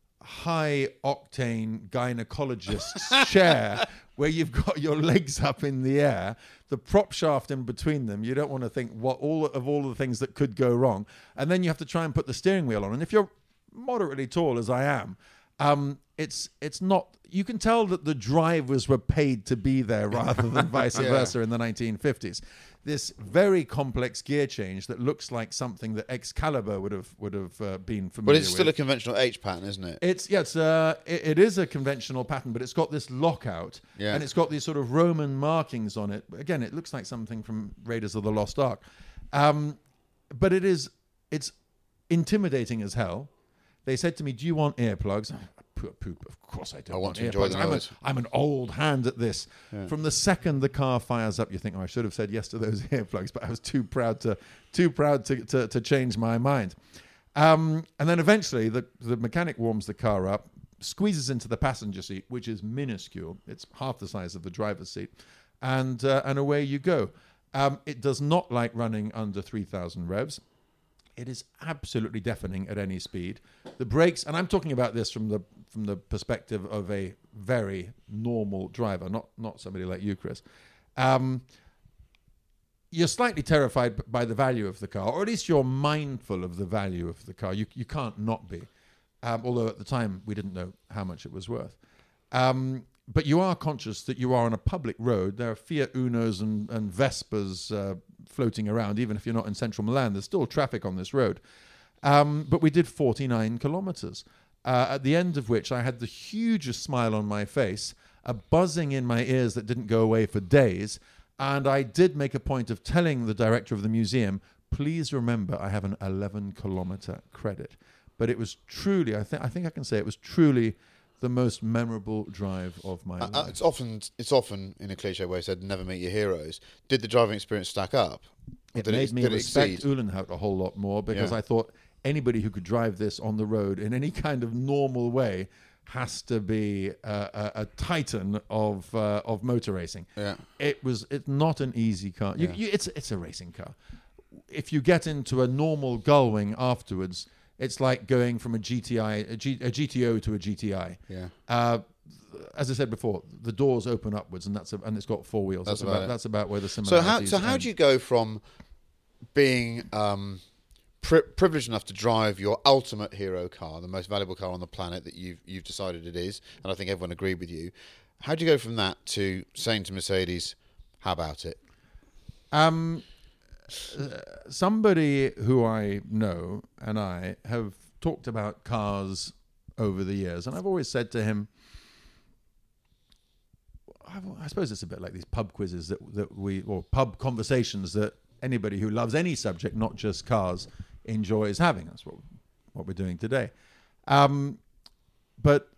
high-octane gynecologist's chair where you've got your legs up in the air, the prop shaft in between them. You don't want to think all of the things that could go wrong. And then you have to try and put the steering wheel on. And if you're moderately tall, as I am, it's not... You can tell that the drivers were paid to be there rather than vice versa in the 1950s. This very complex gear change that looks like something that Excalibur would have been familiar with. But it's still a conventional H pattern, isn't it? It is a conventional pattern, but it's got this lockout, and it's got these sort of Roman markings on it. Again, it looks like something from Raiders of the Lost Ark, but it's intimidating as hell. They said to me, "Do you want earplugs?" Poop. Of course I don't. I want to earplugs. enjoy the noise. I'm an old hand at this. Yeah. From the second the car fires up, you think, "Oh, I should have said yes to those earplugs," but I was too proud to change my mind. And then eventually, the mechanic warms the car up, squeezes into the passenger seat, which is minuscule. It's half the size of the driver's seat, and away you go. It does not like running under 3,000 revs. It is absolutely deafening at any speed. The brakes, and I'm talking about this from the perspective of a very normal driver, not somebody like you, Chris. You're slightly terrified by the value of the car, or at least you're mindful of the value of the car. You can't not be, although at the time we didn't know how much it was worth. but you are conscious that you are on a public road. There are Fiat Unos and Vespas floating around, even if you're not in central Milan. There's still traffic on this road. But we did 49 kilometers, at the end of which I had the hugest smile on my face, a buzzing in my ears that didn't go away for days. And I did make a point of telling the director of the museum, please remember I have an 11-kilometer credit. But it was truly, I think I can say it was truly the most memorable drive of my life. It's often, in a cliche way, said, never meet your heroes. Did the driving experience stack up? It made me respect Uhlenhaut a whole lot more, because I thought anybody who could drive this on the road in any kind of normal way has to be a titan of motor racing. Yeah. It's not an easy car. It's a racing car. If you get into a normal gullwing afterwards, it's like going from a GTO to a GTI. Yeah. As I said before, the doors open upwards, and it's got four wheels. That's about where the similarities. So how do you go from being privileged enough to drive your ultimate hero car, the most valuable car on the planet that you've decided it is, and I think everyone agreed with you? How do you go from that to saying to Mercedes, "How about it"? Somebody who I know and I have talked about cars over the years, and I've always said to him, I suppose it's a bit like these pub quizzes or pub conversations that anybody who loves any subject, not just cars, enjoys having. That's what we're doing today. But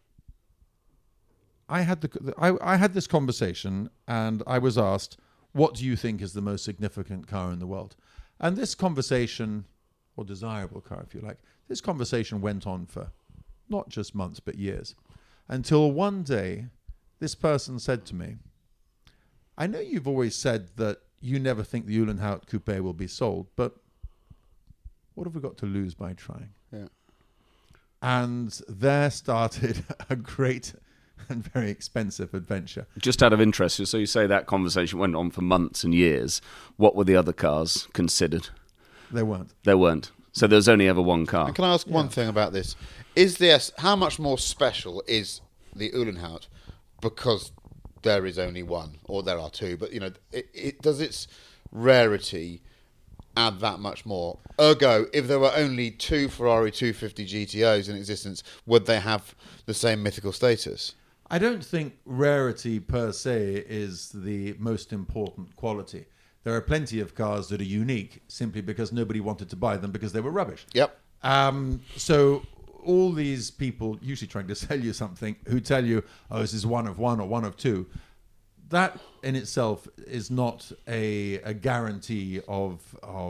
I had this conversation, and I was asked, what do you think is the most significant car in the world? And this conversation, or desirable car if you like, this conversation went on for not just months but years, until one day this person said to me, I know you've always said that you never think the Uhlenhaut Coupe will be sold, but what have we got to lose by trying? Yeah. And there started a great and very expensive adventure. Just out of interest, so you say that conversation went on for months and years. What were the other cars considered? There weren't. So there was only ever one car. And can I ask one thing about this? How much more special is the Uhlenhaut because there is only one, or there are two? But does its rarity add that much more? Ergo, if there were only two Ferrari 250 GTOs in existence, would they have the same mythical status? I don't think rarity per se is the most important quality. There are plenty of cars that are unique simply because nobody wanted to buy them because they were rubbish. Yep. So all these people usually trying to sell you something who tell you, oh, this is one of one or one of two, that in itself is not a guarantee of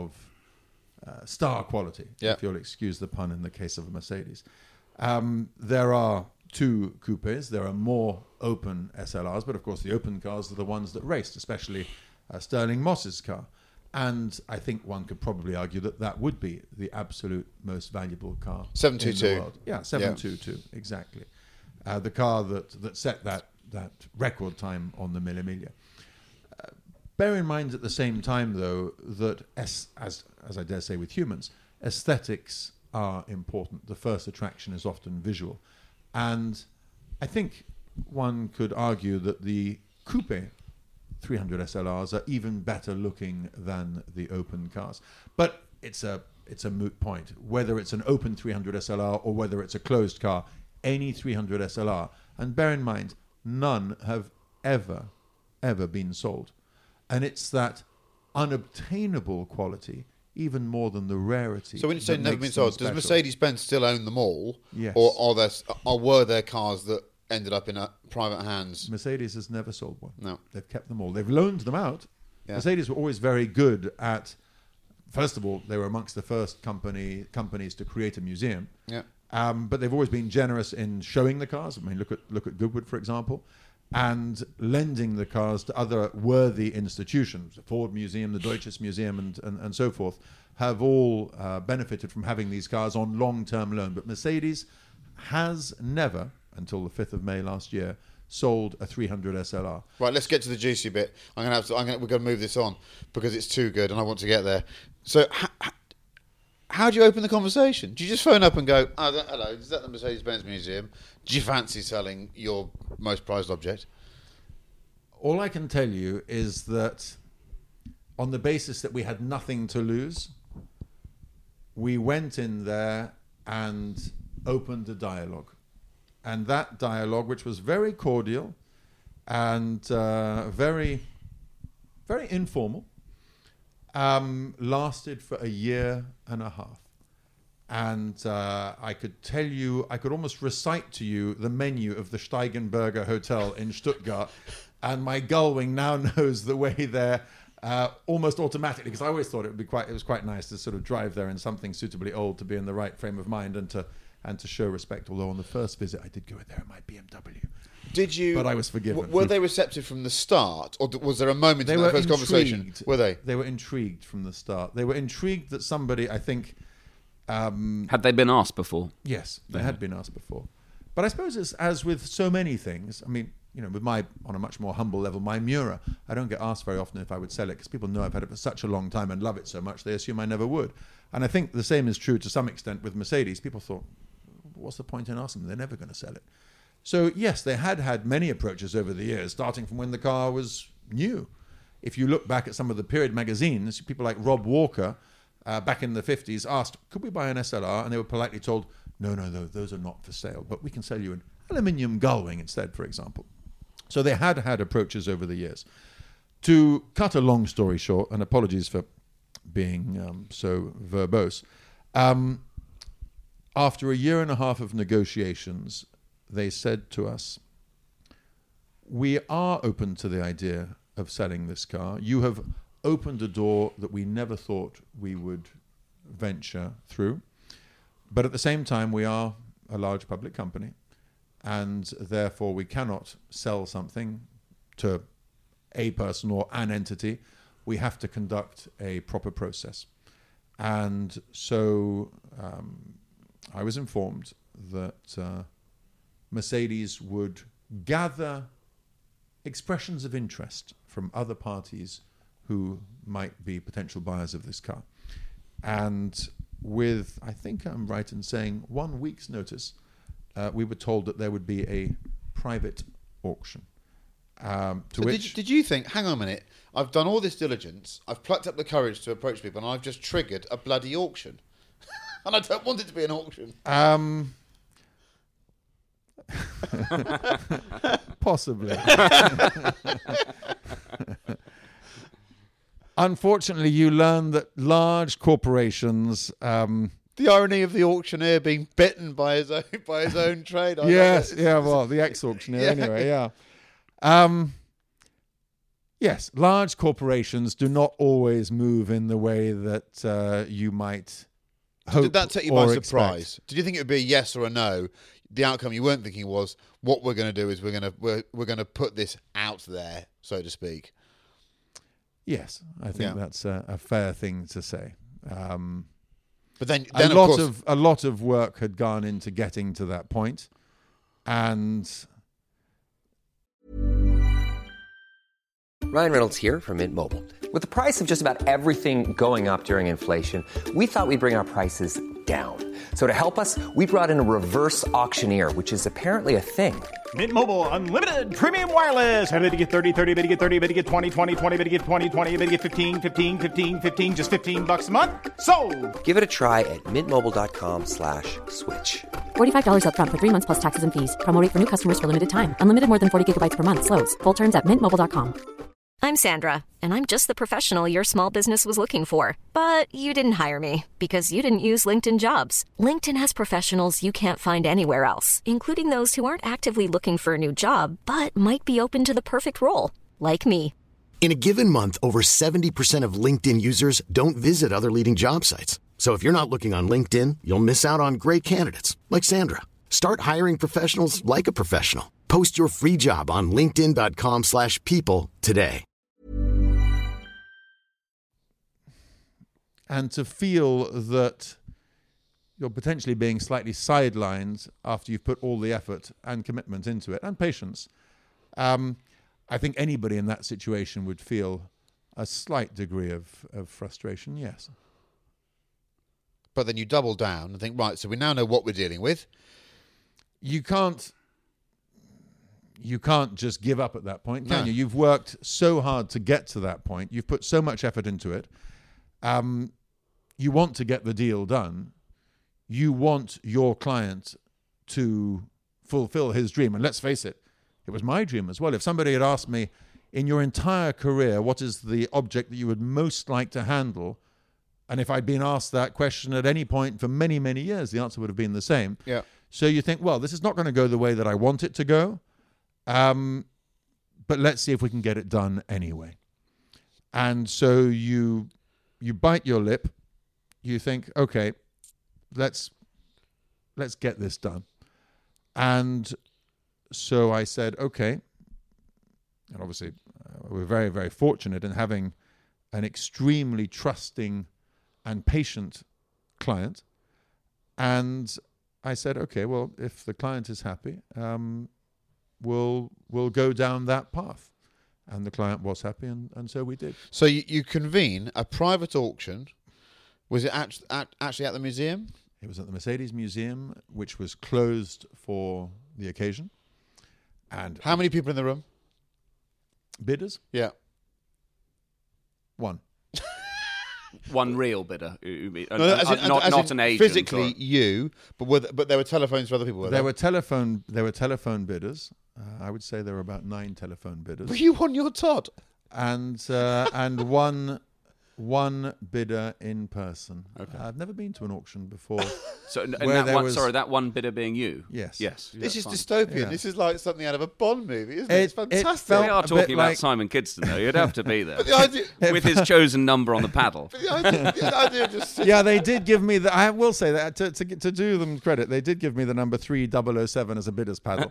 star quality, if you'll excuse the pun in the case of a Mercedes. There are two coupes. There are more open SLRs, but of course the open cars are the ones that raced, especially Stirling Moss's car. And I think one could probably argue that would be the absolute most valuable car 722. in the world. Yeah, 722, exactly. The car that set that record time on the Mille Miglia. Bear in mind at the same time, though, that as I dare say with humans, aesthetics are important. The first attraction is often visual. And I think one could argue that the coupe 300 SLRs are even better looking than the open cars. But it's a moot point. Whether it's an open 300 SLR or whether it's a closed car, any 300 SLR, and bear in mind, none have ever been sold. And it's that unobtainable quality, even more than the rarity. So when you say never been sold, does Mercedes-Benz still own them all? Yes. Or were there cars that ended up in private hands? Mercedes has never sold one. No. They've kept them all. They've loaned them out. Yeah. Mercedes were always very good at, first of all, they were amongst the first companies to create a museum. Yeah. But they've always been generous in showing the cars. I mean, look at Goodwood, for example, and lending the cars to other worthy institutions. The Ford Museum, the Deutsches Museum, and so forth, have all benefited from having these cars on long-term loan. But Mercedes has never, until the 5th of May last year, sold a 300 SLR. Right, let's get to the juicy bit. We're going to move this on because it's too good and I want to get there. So how do you open the conversation? Do you just phone up and go, hello, is that the Mercedes-Benz Museum? Do you fancy selling your most prized object? All I can tell you is that on the basis that we had nothing to lose, we went in there and opened a dialogue. And that dialogue, which was very cordial and very, very informal, lasted for a year and a half. And I could almost recite to you the menu of the Steigenberger Hotel in Stuttgart, and my gullwing now knows the way there almost automatically, because I always thought it was quite nice to sort of drive there in something suitably old to be in the right frame of mind and to show respect. Although on the first visit I did go there in my BMW. Did you? But I was forgiven. Were they receptive from the start, or was there a moment in that first conversation? Were they? They were intrigued from the start. They were intrigued that somebody, I think... had they been asked before? Yes, they had been asked before. But I suppose it's as with so many things. I mean, with on a much more humble level, my Miura, I don't get asked very often if I would sell it because people know I've had it for such a long time and love it so much, they assume I never would. And I think the same is true to some extent with Mercedes. People thought, what's the point in asking them? They're never going to sell it. So yes, they had many approaches over the years, starting from when the car was new. If you look back at some of the period magazines, people like Rob Walker, back in the 50s, asked, could we buy an SLR? And they were politely told, no, those are not for sale, but we can sell you an aluminium gullwing instead, for example. So they had approaches over the years. To cut a long story short, and apologies for being so verbose, after a year and a half of negotiations, they said to us, we are open to the idea of selling this car. You have opened a door that we never thought we would venture through. But at the same time, we are a large public company, and therefore we cannot sell something to a person or an entity. We have to conduct a proper process. And so I was informed that Mercedes would gather expressions of interest from other parties who might be potential buyers of this car. And with, I think I'm right in saying, 1 week's notice, we were told that there would be a private auction. Did you think, hang on a minute, I've done all this diligence, I've plucked up the courage to approach people, and I've just triggered a bloody auction? And I don't want it to be an auction. Possibly. Unfortunately, you learn that large corporations... the irony of the auctioneer being bitten by his own trade. The ex-auctioneer anyway, yeah. Yes, large corporations do not always move in the way that you might hope. Did that take you by surprise? Expect. Did you think it would be a yes or a no? The outcome you weren't thinking was, what we're going to do is we're going to put this out there, so to speak. Yes, I think that's a fair thing to say. But then a lot of work had gone into getting to that point, and Ryan Reynolds here from Mint Mobile. With the price of just about everything going up during inflation, we thought we'd bring our prices down. So to help us, we brought in a reverse auctioneer, which is apparently a thing. Mint Mobile Unlimited Premium Wireless. How to get 30, 30, bit to get 30, bit to get 20, 20, 20, bit to get 20, 20, bit to get 15, 15, 15, 15, just $15 a month? Sold! Give it a try at mintmobile.com/switch. $45 up front for 3 months plus taxes and fees. Promo rate for new customers for limited time. Unlimited more than 40 gigabytes per month. Slows full terms at mintmobile.com. I'm Sandra, and I'm just the professional your small business was looking for. But you didn't hire me because you didn't use LinkedIn Jobs. LinkedIn has professionals you can't find anywhere else, including those who aren't actively looking for a new job, but might be open to the perfect role, like me. In a given month, over 70% of LinkedIn users don't visit other leading job sites. So if you're not looking on LinkedIn, you'll miss out on great candidates like Sandra. Start hiring professionals like a professional. Post your free job on linkedin.com/people today. And to feel that you're potentially being slightly sidelined after you've put all the effort and commitment into it, and patience, I think anybody in that situation would feel a slight degree of frustration, yes. but then you double down and think, right, so we now know what we're dealing with. You can't just give up at that point, can No. you? You've worked so hard to get to that point. You've put so much effort into it. You want to get the deal done. You want your client to fulfill his dream. And let's face it, it was my dream as well. If somebody had asked me, in your entire career, what is the object that you would most like to handle? And if I'd been asked that question at any point for many, many years, the answer would have been the same. Yeah. So you think, well, this is not going to go the way that I want it to go, but let's see if we can get it done anyway. And so you bite your lip. You think, okay, let's get this done. And so I said, okay. And obviously, we're very, very fortunate in having an extremely trusting and patient client. And I said, okay, well, if the client is happy, we'll go down that path. And the client was happy, and so we did. So you convene a private auction. Was it actually at the museum? It was at the Mercedes Museum, which was closed for the occasion. And how many people in the room? Bidders? Yeah. One. One real bidder, not an agent. Physically, you, but there were telephones for other people. There were telephone bidders. I would say there were about 9 telephone bidders. Were you on your Todd? And one bidder in person. Okay. I've never been to an auction before. So that one bidder being you? Yes. Yes. This is fine. dystopian. Yeah. This is like something out of a Bond movie, isn't it? It's fantastic. We are talking about Simon Kidston, though. You'd have to be there. But the idea, with his chosen number on the paddle. the idea of just yeah, they did give me I will say that to do them credit, they did give me the number 3007 as a bidder's paddle.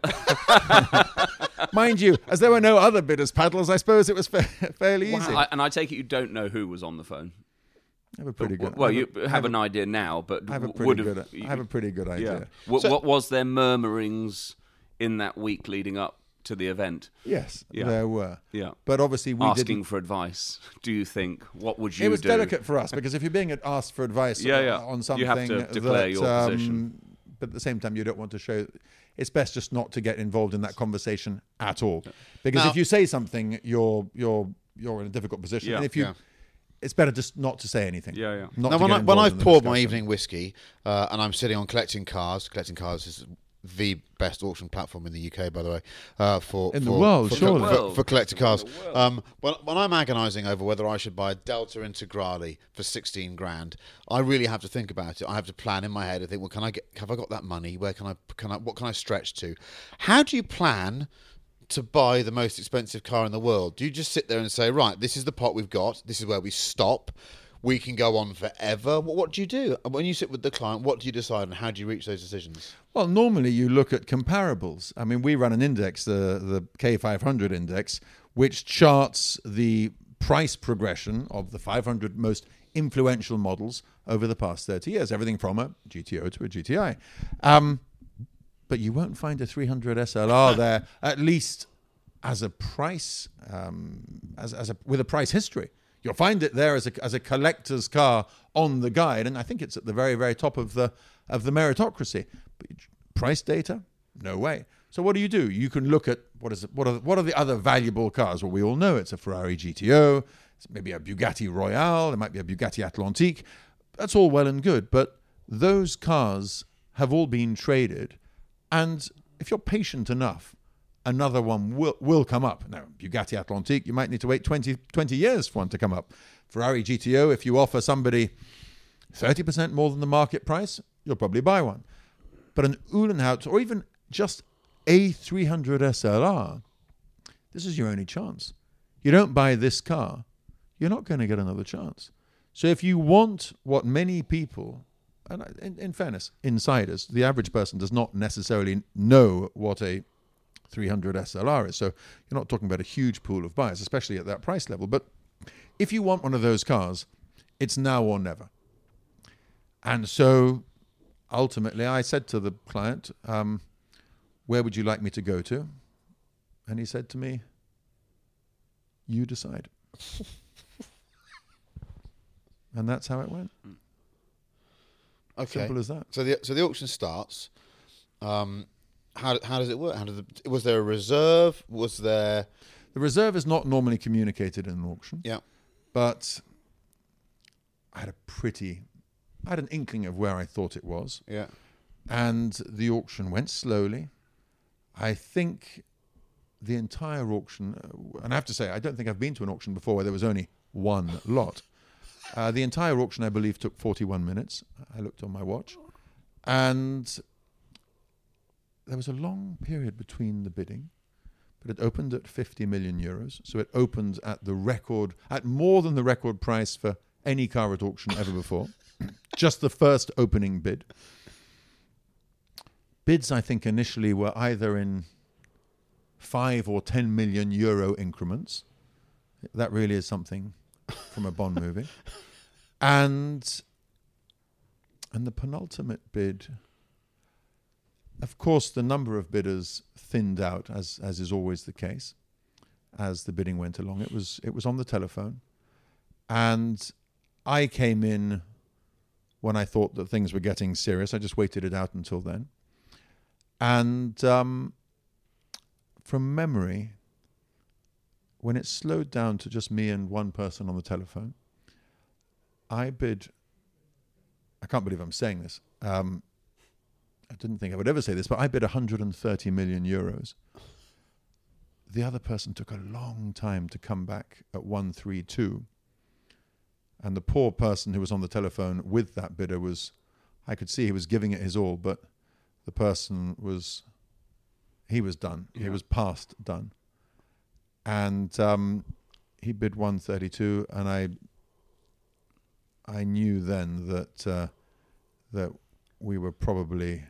Mind you, as there were no other bidders' paddles, I suppose it was fairly easy. And I take it you don't know who was on the phone. I have a pretty good. Well, you have an idea now, but I have a pretty good idea. Yeah. What was there murmurings in that week leading up to the event? Yes, there were. Yeah, but obviously we asking for advice. Do you think? What would you do? It was delicate for us because if you're being asked for advice on something, you have to declare your position. But at the same time, you don't want to show. It's best just not to get involved in that conversation at all, because if you say something, you're in a difficult position. Yeah. And if you, it's better just not to say anything. Yeah. Not now, to when I've poured my evening whiskey and I'm sitting on Collecting Cars is the best auction platform in the UK, by the way, for collector cars. When I'm agonising over whether I should buy a Delta Integrale for 16 grand, I really have to think about it. I have to plan in my head. I think, well, have I got that money? What can I stretch to? How do you plan to buy the most expensive car in the world? Do you just sit there and say, right, this is the pot we've got, this is where we stop, we can go on forever? What do you do? When you sit with the client, what do you decide and how do you reach those decisions? Well, normally you look at comparables. I mean, we run an index, the K500 index, which charts the price progression of the 500 most influential models over the past 30 years, everything from a GTO to a GTI. But you won't find a 300 SLR there, at least as a price, with a price history. You'll find it there as a collector's car on the guide, and I think it's at the very, very top of the meritocracy. But price data, no way. So what do? You can look at what are the other valuable cars? Well, we all know it's a Ferrari GTO, it's maybe a Bugatti Royale, there might be a Bugatti Atlantique. That's all well and good, but those cars have all been traded, and if you're patient enough, another one will come up. Now, Bugatti Atlantique, you might need to wait 20 years for one to come up. Ferrari GTO, if you offer somebody 30% more than the market price, you'll probably buy one. But an Uhlenhaut, or even just a 300 SLR, this is your only chance. You don't buy this car, you're not going to get another chance. So if you want what many people, and in fairness, insiders, the average person does not necessarily know what a 300 SLR is. So you're not talking about a huge pool of buyers, especially at that price level. But if you want one of those cars, it's now or never. And so ultimately I said to the client, where would you like me to go to? And he said to me, you decide. And that's how it went. Okay. Simple as that. So the auction starts. How does it work? Was there a reserve? Was there... The reserve is not normally communicated in an auction. Yeah. But I had an inkling of where I thought it was. Yeah. And the auction went slowly. I think the entire auction, and I have to say, I don't think I've been to an auction before where there was only one lot. The entire auction, I believe, took 41 minutes. I looked on my watch. And there was a long period between the bidding, but it opened at 50 million euros. So it opened at more than the record price for any car at auction ever before. Just the first opening bid. Bids, I think, initially were either in 5 or 10 million euro increments. That really is something from a Bond movie. And the penultimate bid, of course, the number of bidders thinned out, as is always the case, as the bidding went along. It was on the telephone. And I came in when I thought that things were getting serious. I just waited it out until then. And from memory, when it slowed down to just me and one person on the telephone, I bid, I can't believe I'm saying this, I didn't think I would ever say this, but I bid 130 million euros. The other person took a long time to come back at 132. And the poor person who was on the telephone with that bidder I could see he was giving it his all, but the person was done. Yeah. He was past done. And he bid 132, and I knew then that we were probably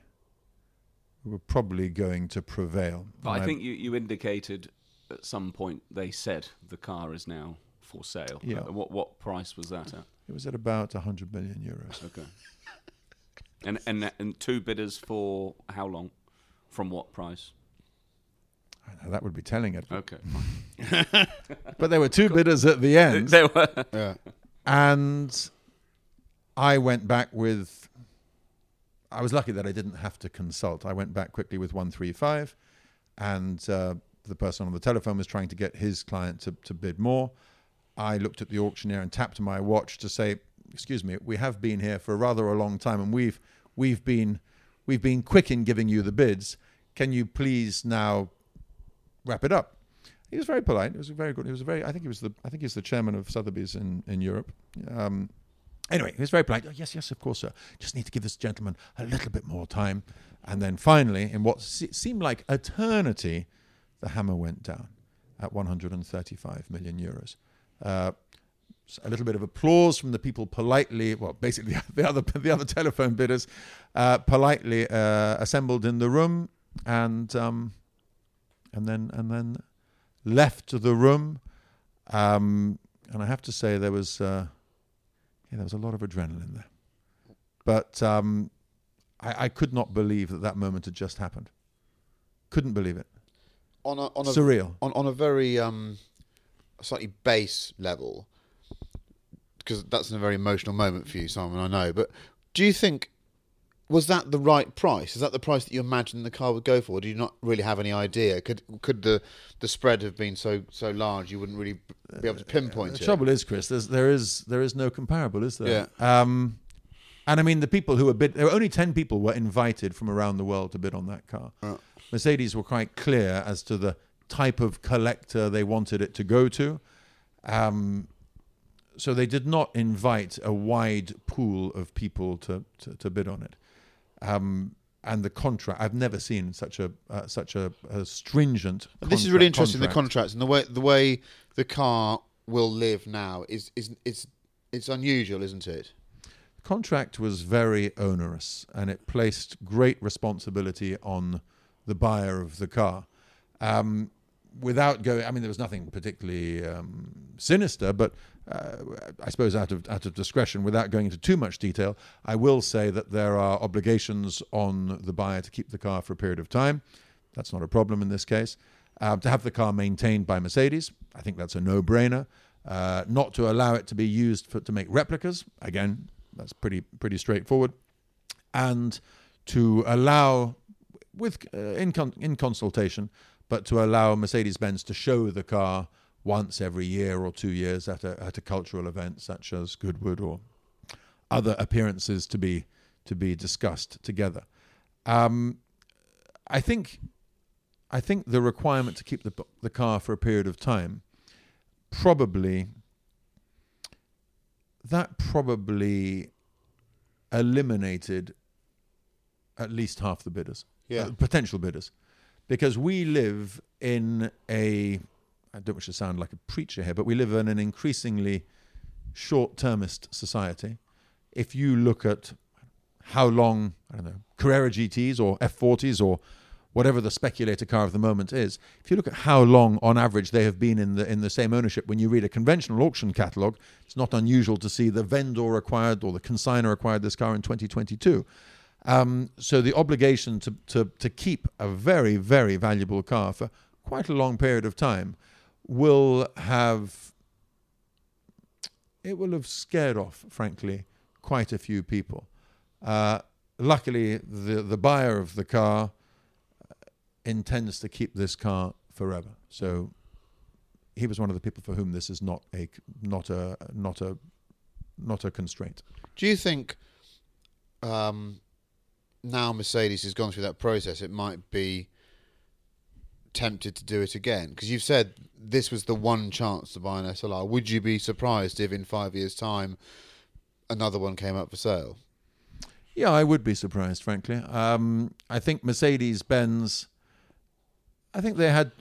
going to prevail. But I think you indicated at some point they said the car is now for sale. Yeah. What price was that at? It was at about 100 million euros. Okay. And two bidders for how long? From what price? I know, that would be telling it. Okay. But there were two bidders at the end. There were. Yeah. And I went back with... I was lucky that I didn't have to consult. I went back quickly with 135, and the person on the telephone was trying to get his client to bid more. I looked at the auctioneer and tapped my watch to say, "Excuse me, we have been here for rather a long time, and we've been quick in giving you the bids. Can you please now wrap it up?" He was very polite. It was very good. I think he's the chairman of Sotheby's in Europe. Anyway, he was very polite. "Oh, yes, of course, sir. Just need to give this gentleman a little bit more time." And then finally, in what seemed like eternity, the hammer went down at 135 million euros. A little bit of applause from the people politely, well, basically the other telephone bidders, politely assembled in the room, and then left the room. And I have to say there was a lot of adrenaline there, but I could not believe that moment had just happened. Couldn't believe it. Surreal. On a very slightly base level, because that's a very emotional moment for you, Simon, I know. But do you think, was that the right price? Is that the price that you imagined the car would go for? Or do you not really have any idea? Could the spread have been so large you wouldn't really be able to pinpoint it? The trouble is, Chris, there is no comparable, is there? Yeah. And I mean, the people who there were only 10 people were invited from around the world to bid on that car. Right. Mercedes were quite clear as to the type of collector they wanted it to go to. So they did not invite a wide pool of people to bid on it. And the contract, I've never seen such a stringent. This is really interesting. The contracts and the way the car will live now is it's unusual, isn't it? The contract was very onerous, and it placed great responsibility on the buyer of the car. Without going, I mean, there was nothing particularly sinister, but I suppose out of discretion, without going into too much detail, I will say that there are obligations on the buyer to keep the car for a period of time. That's not a problem in this case. To have the car maintained by Mercedes, I think that's a no-brainer. Not to allow it to be used to make replicas. Again, that's pretty straightforward. and to allow, in consultation, but to allow Mercedes-Benz to show the car once every year or 2 years at a cultural event such as Goodwood or other appearances to be discussed together. I think the requirement to keep the car for a period of time probably eliminated at least half the bidders, potential bidders, because we live in I don't wish to sound like a preacher here, but we live in an increasingly short-termist society. If you look at how long, I don't know, Carrera GTs or F40s or whatever the speculator car of the moment is, if you look at how long on average they have been in the same ownership, when you read a conventional auction catalogue, it's not unusual to see the vendor acquired or the consignor acquired this car in 2022. So the obligation to keep a very, very valuable car for quite a long period of time will have scared off, frankly, quite a few people. Luckily, the buyer of the car intends to keep this car forever. So he was one of the people for whom this is not a constraint. Do you think now Mercedes has gone through that process, it might be tempted to do it again? Because you've said this was the one chance to buy an SLR. Would you be surprised if in 5 years' time another one came up for sale? Yeah, I would be surprised, frankly. I think Mercedes-Benz, I think they had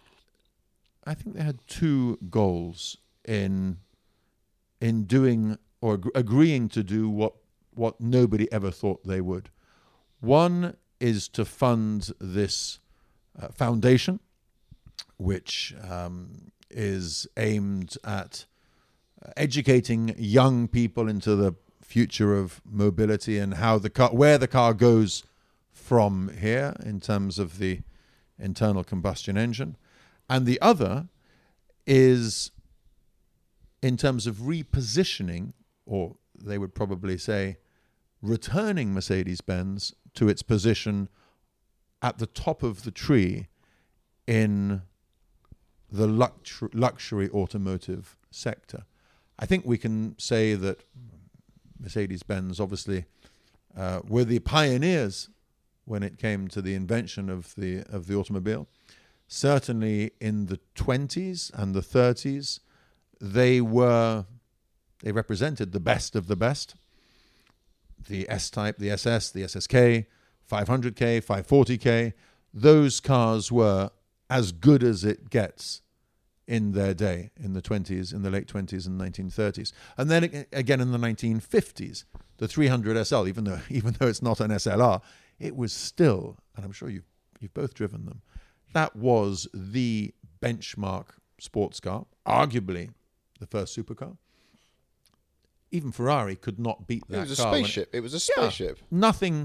two goals in doing or agreeing to do what nobody ever thought they would. One is to fund this foundation, which is aimed at educating young people into the future of mobility and where the car goes from here in terms of the internal combustion engine. And the other is in terms of repositioning, or they would probably say returning Mercedes-Benz to its position at the top of the tree in the luxury automotive sector. I think we can say that Mercedes-Benz obviously were the pioneers when it came to the invention of the automobile. Certainly in the 20s and the 30s, they represented the best of the best. The S-Type, the SS, the SSK, 500K, 540K, those cars were as good as it gets in their day, in the 20s, in the late 20s and 1930s. And then again in the 1950s, the 300 SL, even though it's not an SLR, it was still, and I'm sure you've both driven them, that was the benchmark sports car, arguably the first supercar. Even Ferrari could not beat that car. It was a spaceship. It was a spaceship. Yeah,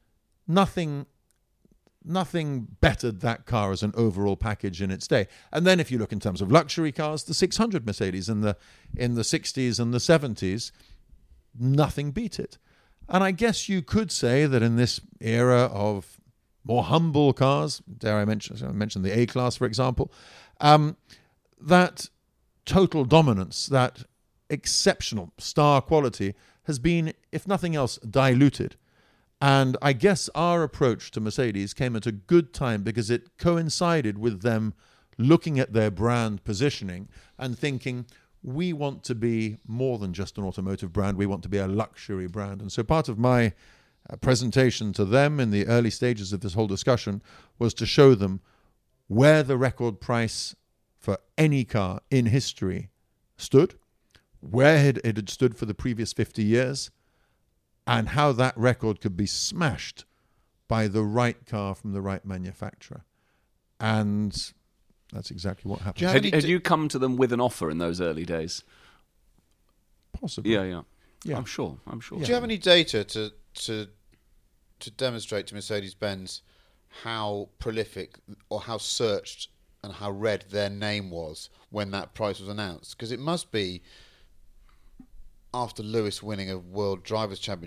nothing bettered that car as an overall package in its day. And then if you look in terms of luxury cars, the 600 Mercedes in the 60s and the 70s, nothing beat it. And I guess you could say that in this era of more humble cars, dare I mention the A-Class, for example, that total dominance, that exceptional star quality has been, if nothing else, diluted. And I guess our approach to Mercedes came at a good time because it coincided with them looking at their brand positioning and thinking, we want to be more than just an automotive brand, we want to be a luxury brand. And so part of my presentation to them in the early stages of this whole discussion was to show them where the record price for any car in history stood, where it had stood for the previous 50 years, and how that record could be smashed by the right car from the right manufacturer. And that's exactly what happened. Had you come to them with an offer in those early days? Possibly. Yeah. I'm sure. Do you have any data to demonstrate to Mercedes-Benz how prolific or how searched and how read their name was when that price was announced? Because it must be, after Lewis winning a World Drivers' Championship,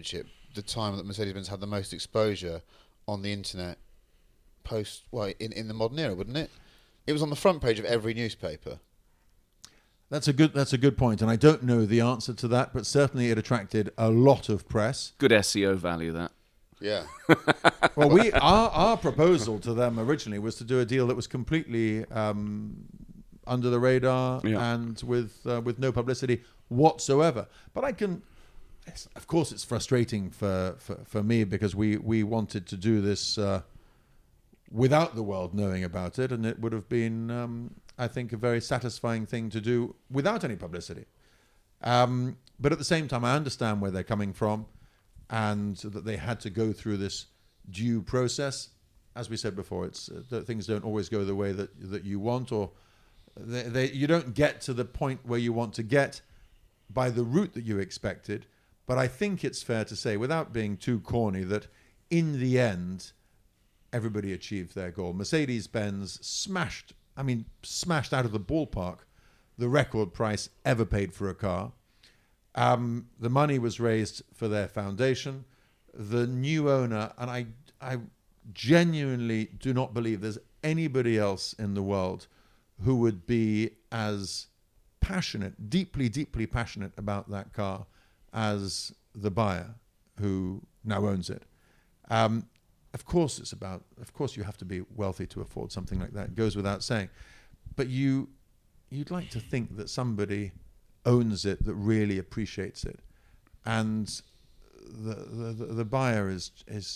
the time that Mercedes-Benz had the most exposure on the internet in the modern era, wouldn't it? It was on the front page of every newspaper. That's a good point, and I don't know the answer to that, but certainly it attracted a lot of press. Good SEO value, that. Yeah. Well, our proposal to them originally was to do a deal that was completely under the radar and with no publicity whatsoever. But of course, it's frustrating for me because we wanted to do this without the world knowing about it, and it would have been, I think, a very satisfying thing to do without any publicity. But at the same time, I understand where they're coming from, and that they had to go through this due process. As we said before, it's that things don't always go the way that you want, or you don't get to the point where you want to get by the route that you expected. But I think it's fair to say, without being too corny, that in the end, everybody achieved their goal. Mercedes-Benz smashed out of the ballpark the record price ever paid for a car. The money was raised for their foundation. The new owner, and I genuinely do not believe there's anybody else in the world who would be as passionate, deeply, deeply passionate about that car as the buyer who now owns it. Of course you have to be wealthy to afford something like that. It goes without saying. But you'd like to think that somebody owns it that really appreciates it, and the buyer is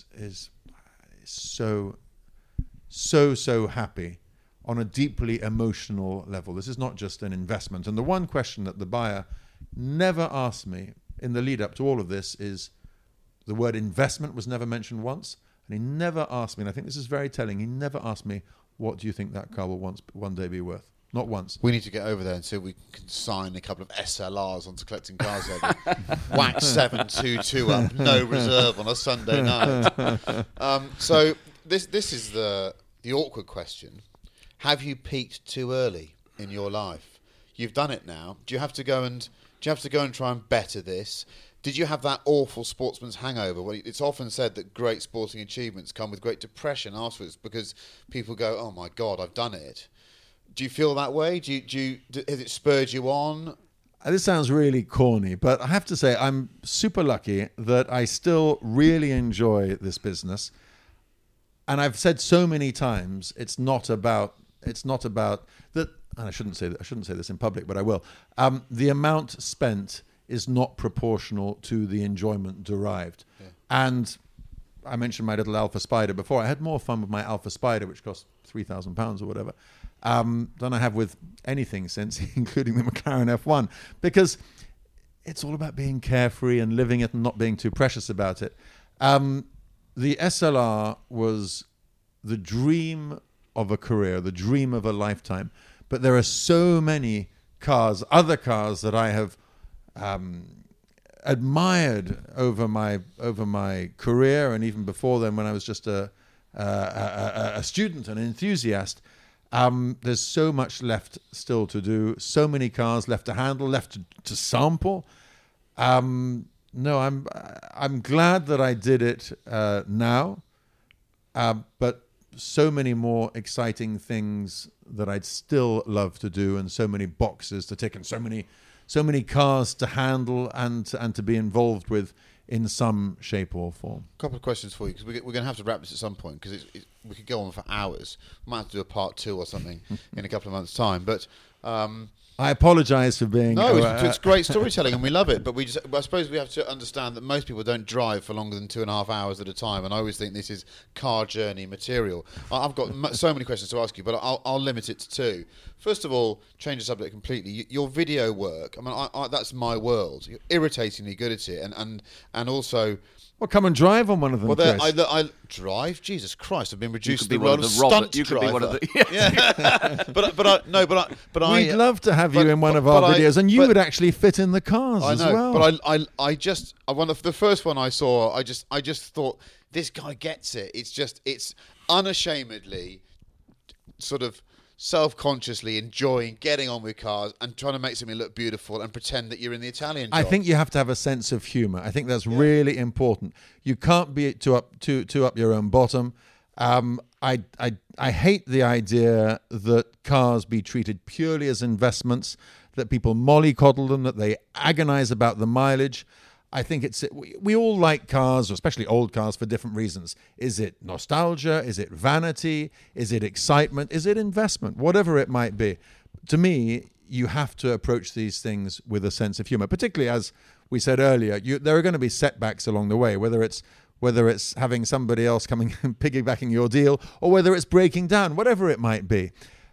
so happy on a deeply emotional level. This is not just an investment. And the one question that the buyer never asked me in the lead up to all of this is, the word investment was never mentioned once, and he never asked me, and I think this is very telling, he never asked me, what do you think that car will one day be worth? Not once. We need to get over there and see if we can sign a couple of SLRs onto Collecting Cars. Wax 722 up, no reserve on a Sunday night. So this is the awkward question. Have you peaked too early in your life? You've done it now. Do you have to go and try and better this? Did you have that awful sportsman's hangover? Well, it's often said that great sporting achievements come with great depression afterwards because people go, "Oh my God, I've done it." Do you feel that way? Has it spurred you on? This sounds really corny, but I have to say I'm super lucky that I still really enjoy this business. And I've said so many times, it's not about that. And I shouldn't say this in public, but I will. The amount spent is not proportional to the enjoyment derived. Yeah. And I mentioned my little Alpha Spider before. I had more fun with my Alpha Spider, which cost £3,000 or whatever, than I have with anything since, including the McLaren F1, because it's all about being carefree and living it and not being too precious about it. The SLR was the dream of a career, the dream of a lifetime, but there are so many other cars that I have admired over my career, and even before then when I was just a student, an enthusiast. There's so much left still to do, so many cars left to handle, left to sample. No, I'm glad that I did it now, but so many more exciting things that I'd still love to do, and so many boxes to tick, and so many cars to handle and to be involved with in some shape or form. A couple of questions for you, because we're going to have to wrap this at some point, because we could go on for hours. We might have to do a part 2 or something in a couple of months' time. But I apologise for being... No, it's great storytelling and we love it, but I suppose we have to understand that most people don't drive for longer than 2.5 hours at a time, and I always think this is car journey material. I've got so many questions to ask you, but I'll limit it to 2. First of all, change the subject completely. Your video work, I mean, that's my world. You're irritatingly good at it, and also... Well, come and drive on one of them, Well, Chris. I drive. Jesus Christ! I've been reduced to the role of stunt You could driver. be one of the. but We'd love to have you in one of our videos, and you would actually fit in the cars as well. But the first one I saw, I just thought, this guy gets it. It's unashamedly sort of self-consciously enjoying getting on with cars and trying to make something look beautiful and pretend that you're in the Italian job. I think you have to have a sense of humour. I think that's really important. You can't be too up your own bottom. I hate the idea that cars be treated purely as investments, that people mollycoddle them, that they agonize about the mileage. I think we all like cars, especially old cars, for different reasons. Is it nostalgia? Is it vanity? Is it excitement? Is it investment? Whatever it might be. To me, you have to approach these things with a sense of humor, particularly as we said earlier, there are going to be setbacks along the way, whether it's having somebody else coming and piggybacking your deal, or whether it's breaking down, whatever it might be.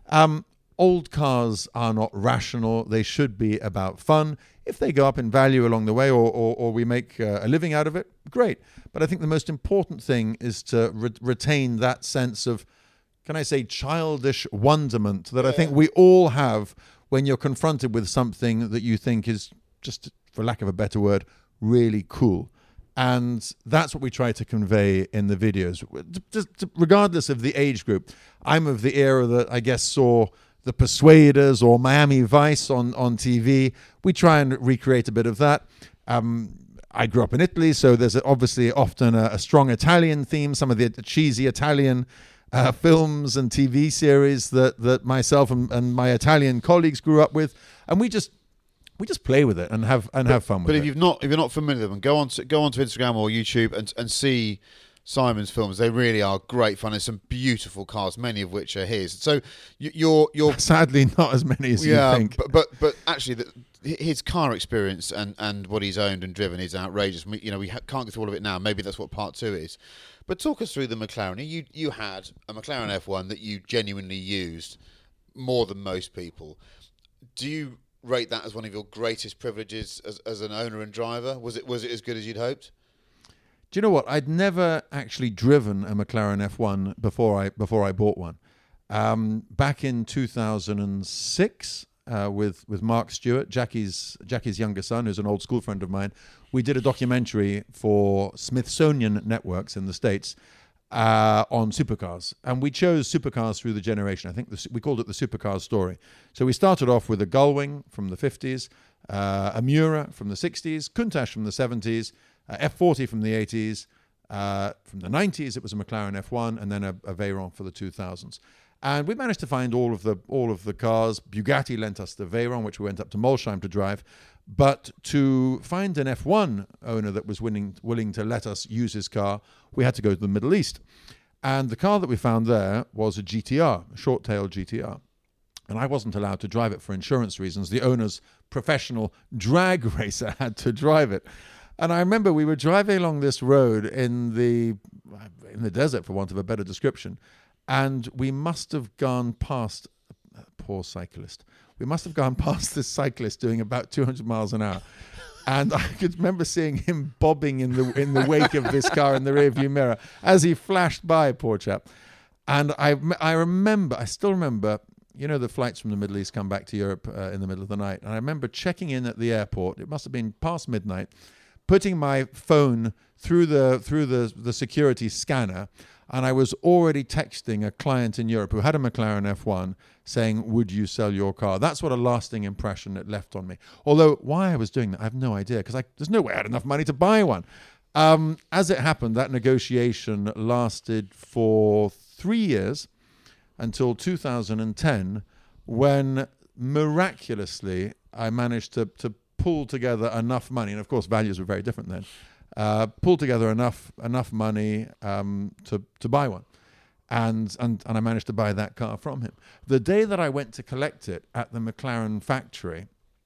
Old cars are not rational. They should be about fun. If they go up in value along the way, or we make a living out of it, great. But I think the most important thing is to retain that sense of, can I say, childish wonderment that I think we all have when you're confronted with something that you think is, just for lack of a better word, really cool. And that's what we try to convey in the videos. Regardless of the age group, I'm of the era that I guess saw The Persuaders or Miami Vice on TV. We try and recreate a bit of that. I grew up in Italy, so there's obviously often a strong Italian theme, some of the cheesy Italian films and TV series that myself and my Italian colleagues grew up with. And we just play with it and have fun with it. But if you're not familiar with them, go onto Instagram or YouTube and see Simon's films. They really are great fun. There's some beautiful cars, many of which are his. So you're sadly not as many as you think. But actually, his car experience and what he's owned and driven is outrageous. We can't go through all of it now. Maybe that's what part 2 is. But talk us through the McLaren. You had a McLaren F1 that you genuinely used more than most people. Do you rate that as one of your greatest privileges as an owner and driver? Was it as good as you'd hoped? Do you know what? I'd never actually driven a McLaren F1 before I bought one. Back in 2006, with Mark Stewart, Jackie's younger son, who's an old school friend of mine, we did a documentary for Smithsonian Networks in the States on supercars, and we chose supercars through the generation. I think we called it the supercars story. So we started off with a Gullwing from the 50s, a Miura from the 60s, Countach from the 70s, F40 from the 80s, from the 90s it was a McLaren F1, and then a Veyron for the 2000s. And we managed to find all of the cars. Bugatti lent us the Veyron, which we went up to Molsheim to drive. But to find an F1 owner that was willing to let us use his car, we had to go to the Middle East. And the car that we found there was a GTR, a short-tail GTR. And I wasn't allowed to drive it for insurance reasons. The owner's professional drag racer had to drive it. And I remember we were driving along this road in the desert, for want of a better description, and we must have gone past a poor cyclist. We must have gone past this cyclist doing about 200 miles an hour. And I could remember seeing him bobbing in the wake of this car in the rearview mirror as he flashed by, poor chap. And I still remember, the flights from the Middle East come back to Europe in the middle of the night. And I remember checking in at the airport. It must have been past midnight, putting my phone through the security scanner, and I was already texting a client in Europe who had a McLaren F1 saying, would you sell your car? That's what a lasting impression it left on me. Although why I was doing that, I have no idea, because there's no way I had enough money to buy one. As it happened, that negotiation lasted for 3 years until 2010, when miraculously I managed to pull together enough money, and of course values were very different then, pull together enough money to buy one, and I managed to buy that car from him. The day that I went to collect it at the McLaren factory,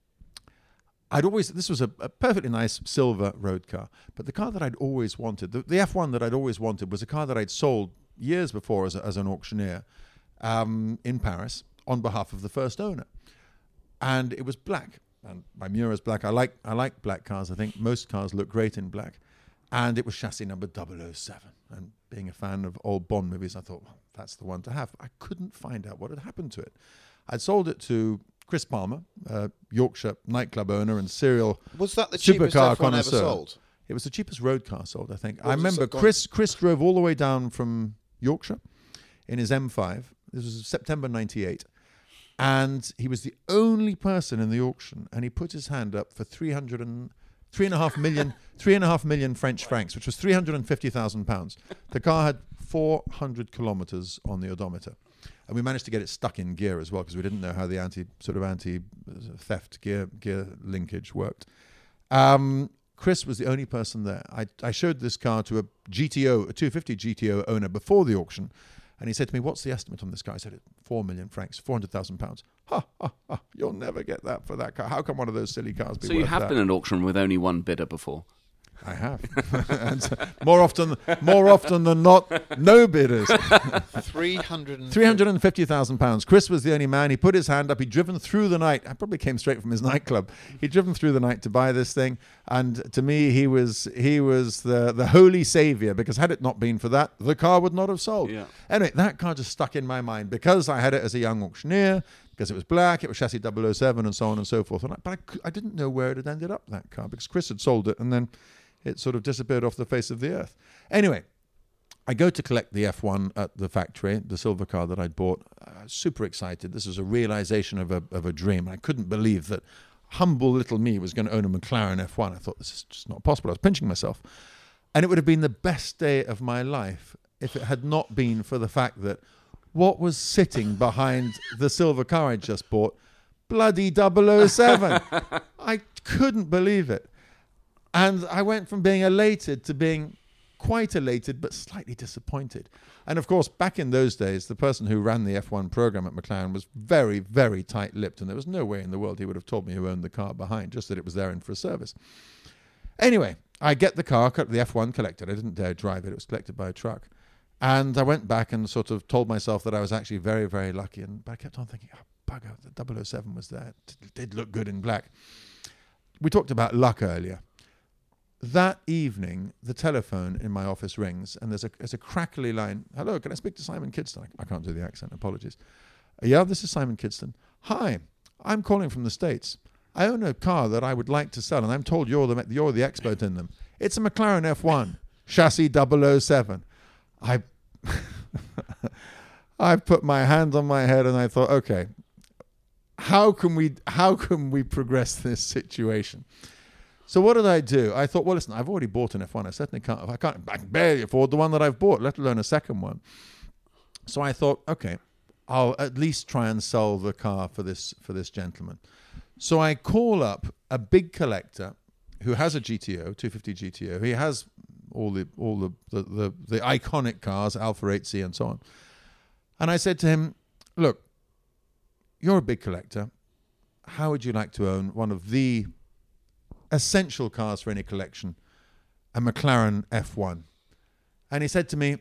this was a perfectly nice silver road car, but the car that I'd always wanted, the F1 that I'd always wanted, was a car that I'd sold years before as an auctioneer in Paris on behalf of the first owner, and it was black. And my Miura's black. I like black cars. I think most cars look great in black. And it was chassis number 007. And being a fan of old Bond movies, I thought, well, that's the one to have. I couldn't find out what had happened to it. I'd sold it to Chris Palmer, Yorkshire nightclub owner and serial supercar connoisseur. Was that the cheapest F1 ever sold? It was the cheapest road car sold, I think. I remember Chris drove all the way down from Yorkshire in his M5. This was September 98. And he was the only person in the auction, and he put his hand up for 3.5 million French francs, which was £350,000. The car had 400 kilometers on the odometer. And we managed to get it stuck in gear as well, because we didn't know how the anti-theft gear linkage worked. Chris was the only person there. I showed this car to a 250 GTO owner before the auction, and he said to me, "What's the estimate on this car?" I said, 4 million francs, £400,000. Ha, ha, ha, you'll never get that for that car. How can one of those silly cars be worth that? So you have been in an auction with only one bidder before? I have. And more often than not, no bidders. £350,000. Chris was the only man. He put his hand up. He'd driven through the night. I probably came straight from his nightclub. He'd driven through the night to buy this thing. And to me, he was the holy savior, because had it not been for that, the car would not have sold. Yeah. Anyway, that car just stuck in my mind because I had it as a young auctioneer, because it was black, it was chassis 007 and so on and so forth. But I didn't know where it had ended up, that car, because Chris had sold it and then it sort of disappeared off the face of the earth. Anyway, I go to collect the F1 at the factory, the silver car that I'd bought. Super excited. This was a realization of a dream. I couldn't believe that humble little me was going to own a McLaren F1. I thought, this is just not possible. I was pinching myself. And it would have been the best day of my life if it had not been for the fact that what was sitting behind the silver car I just bought, bloody 007. I couldn't believe it. And I went from being elated to being quite elated, but slightly disappointed. And of course, back in those days, the person who ran the F1 program at McLaren was very, very tight-lipped, and there was no way in the world he would have told me who owned the car behind, just that it was there in for a service. Anyway, I get the car, the F1 collected. I didn't dare drive it. It was collected by a truck. And I went back and sort of told myself that I was actually very, very lucky. But I kept on thinking, oh, bugger, the 007 was there. It did look good in black. We talked about luck earlier. That evening, the telephone in my office rings, and there's a crackly line. "Hello, can I speak to Simon Kidston?" I can't do the accent, apologies. "Yeah, this is Simon Kidston. Hi, I'm calling from the States. I own a car that I would like to sell, and I'm told you're the expert in them. It's a McLaren F1, chassis 007. I put my hand on my head and I thought, okay, how can we progress this situation? So what did I do? I thought, well, listen, I've already bought an F1. I certainly can't. I can barely afford the one that I've bought, let alone a second one. So I thought, okay, I'll at least try and sell the car for this gentleman. So I call up a big collector who has a GTO, 250 GTO. He has all the iconic cars, Alfa 8C and so on. And I said to him, look, you're a big collector. How would you like to own one of the essential cars for any collection, a McLaren F1? And he said to me,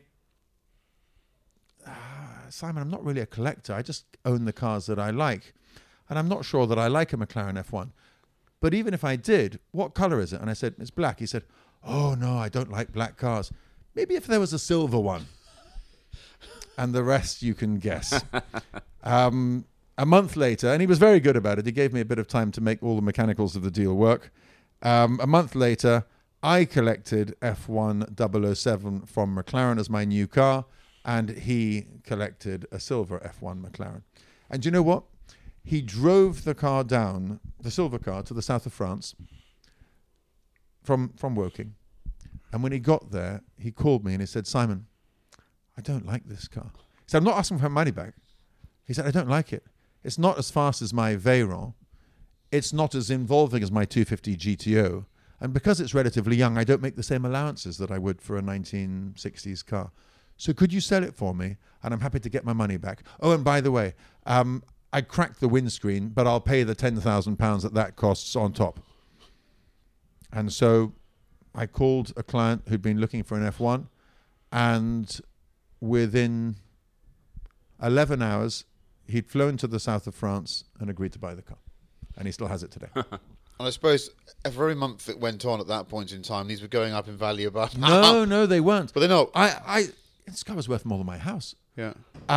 Simon, I'm not really a collector. I just own the cars that I like. And I'm not sure that I like a McLaren F1. But even if I did, what color is it? And I said, it's black. He said, oh, no, I don't like black cars. Maybe if there was a silver one. And the rest you can guess. A month later, and he was very good about it. He gave me a bit of time to make all the mechanicals of the deal work. A month later, I collected F1 007 from McLaren as my new car, and he collected a silver F1 McLaren. And do you know what? He drove the car down, the silver car, to the south of France from Woking. And when he got there, he called me and he said, Simon, I don't like this car. He said, I'm not asking for my money back. He said, I don't like it. It's not as fast as my Veyron. It's not as involving as my 250 GTO. And because it's relatively young, I don't make the same allowances that I would for a 1960s car. So could you sell it for me? And I'm happy to get my money back. Oh, and by the way, I cracked the windscreen, but I'll pay the £10,000 that costs on top. And so I called a client who'd been looking for an F1, and within 11 hours, he'd flown to the south of France and agreed to buy the car. And he still has it today. And I suppose every month that went on at that point in time, these were going up in value about... No, they weren't. But they're not. This car was worth more than my house. Yeah.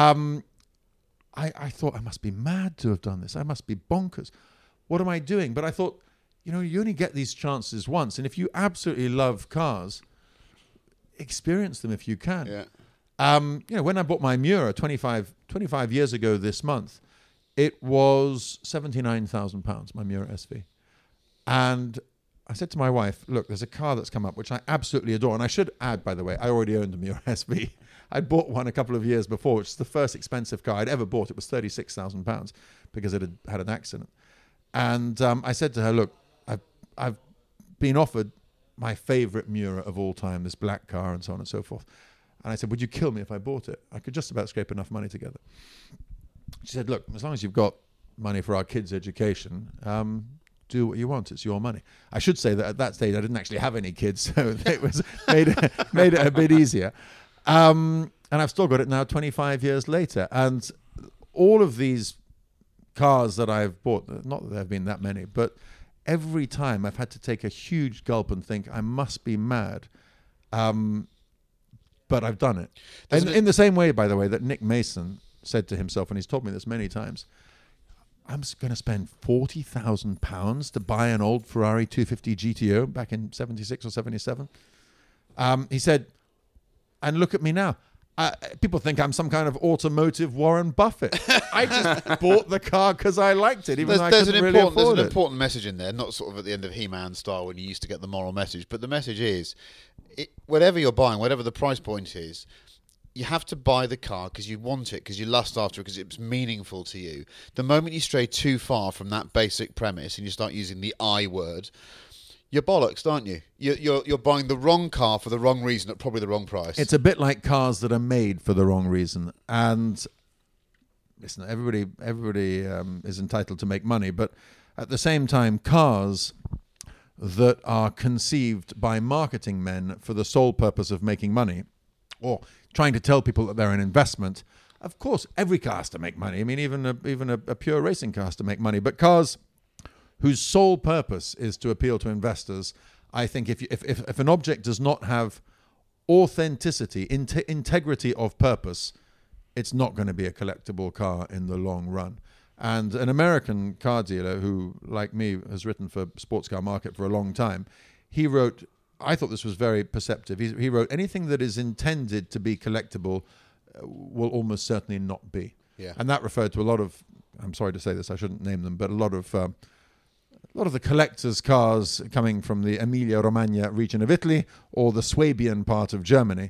I thought I must be mad to have done this. I must be bonkers. What am I doing? But I thought, you only get these chances once. And if you absolutely love cars, experience them if you can. Yeah. When I bought my Miura 25 years ago this month, it was £79,000, my Miura SV. And I said to my wife, look, there's a car that's come up, which I absolutely adore. And I should add, by the way, I already owned a Miura SV. I bought one a couple of years before, which is the first expensive car I'd ever bought. It was £36,000 because it had an accident. And I said to her, look, I've been offered my favorite Miura of all time, this black car and so on and so forth. And I said, would you kill me if I bought it? I could just about scrape enough money together. She said, look, as long as you've got money for our kids' education, do what you want. It's your money. I should say that at that stage I didn't actually have any kids, so it was made it a bit easier. And I've still got it now 25 years later. And all of these cars that I've bought, not that there have been that many, but every time I've had to take a huge gulp and think, I must be mad. But I've done it. And in the same way, by the way, that Nick Mason said to himself, and he's told me this many times, I'm going to spend £40,000 to buy an old Ferrari 250 GTO back in 76 or 77. He said, and look at me now. People think I'm some kind of automotive Warren Buffett. I just bought the car because I liked it, even though I couldn't really afford it. There's an important message in there, not sort of at the end of He-Man style when you used to get the moral message, but the message is, whatever you're buying, whatever the price point is, you have to buy the car because you want it, because you lust after it, because it's meaningful to you. The moment you stray too far from that basic premise and you start using the I word, you're bollocks, aren't you? You're buying the wrong car for the wrong reason at probably the wrong price. It's a bit like cars that are made for the wrong reason. And listen, everybody is entitled to make money, but at the same time, cars that are conceived by marketing men for the sole purpose of making money, or trying to tell people that they're an investment. Of course, every car has to make money. I mean, even a pure racing car has to make money. But cars whose sole purpose is to appeal to investors, I think if an object does not have authenticity, integrity of purpose, it's not going to be a collectible car in the long run. And an American car dealer who, like me, has written for Sports Car Market for a long time, he wrote, I thought this was very perceptive. He wrote, anything that is intended to be collectible will almost certainly not be. Yeah. And that referred to a lot of, I'm sorry to say this, I shouldn't name them, but a lot of the collectors' cars coming from the Emilia-Romagna region of Italy or the Swabian part of Germany.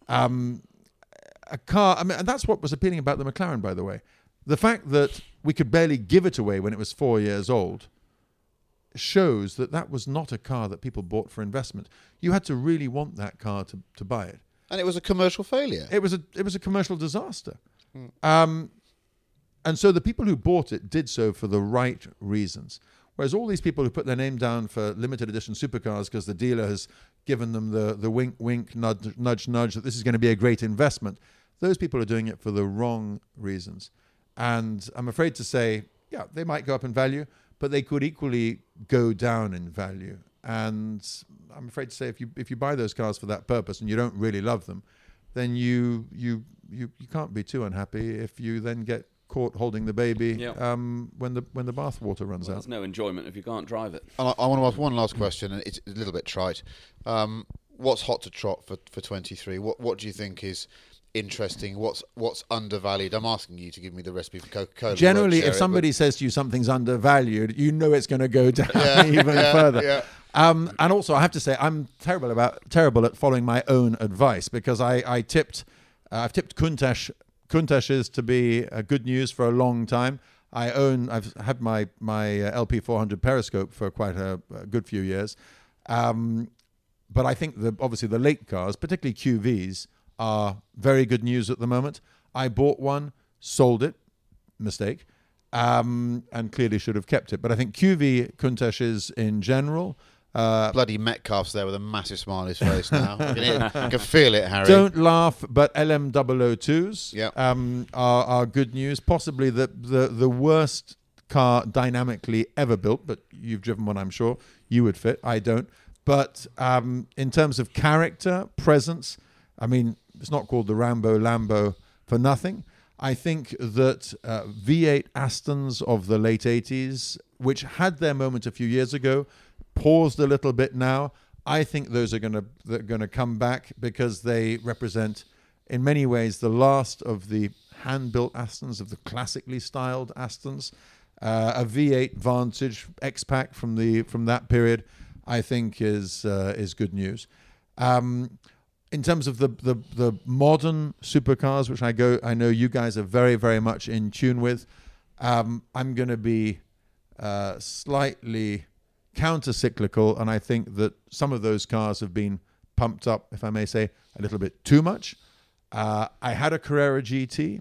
A car, I mean, and that's what was appealing about the McLaren, by the way. The fact that we could barely give it away when it was 4 years old shows that was not a car that people bought for investment. You had to really want that car to buy it. And it was a commercial failure. It was a commercial disaster. And so the people who bought it did so for the right reasons. Whereas all these people who put their name down for limited edition supercars because the dealer has given them the wink, wink, nudge, nudge that this is going to be a great investment, those people are doing it for the wrong reasons. And I'm afraid to say, yeah, they might go up in value, but they could equally go down in value. And I'm afraid to say, if you buy those cars for that purpose and you don't really love them, then you can't be too unhappy if you then get caught holding the baby when the bath water runs out. There's no enjoyment if you can't drive it. And I want to ask one last question, and it's a little bit trite. What's hot to trot for 23? What do you think is interesting? What's undervalued? I'm asking you to give me the recipe for Coca-Cola. Generally, if somebody says to you something's undervalued, you know it's going to go down even further. Yeah. And also, I have to say, I'm terrible at following my own advice, because I've tipped Countach's to be good news for a long time. I've had my LP400 Periscope for quite a good few years. But I think obviously the late cars, particularly QVs, are very good news at the moment. I bought one, sold it, mistake, and clearly should have kept it. But I think QV Countach's in general. Bloody Metcalf's there with a massive smile on his face now. I can feel it, Harry. Don't laugh, but LM002s are good news. Possibly the worst car dynamically ever built, but you've driven one, I'm sure. You would fit. I don't. But in terms of character, presence, I mean, it's not called the Rambo Lambo for nothing. I think that V8 Astons of the late 80s, which had their moment a few years ago, paused a little bit now. I think those are going to come back because they represent in many ways the last of the hand-built Astons, of the classically styled Astons. A V8 Vantage X-Pack from that period, I think is good news. In terms of the modern supercars, which I know you guys are very, very much in tune with, I'm going to be slightly counter-cyclical, and I think that some of those cars have been pumped up, if I may say, a little bit too much. I had a Carrera GT.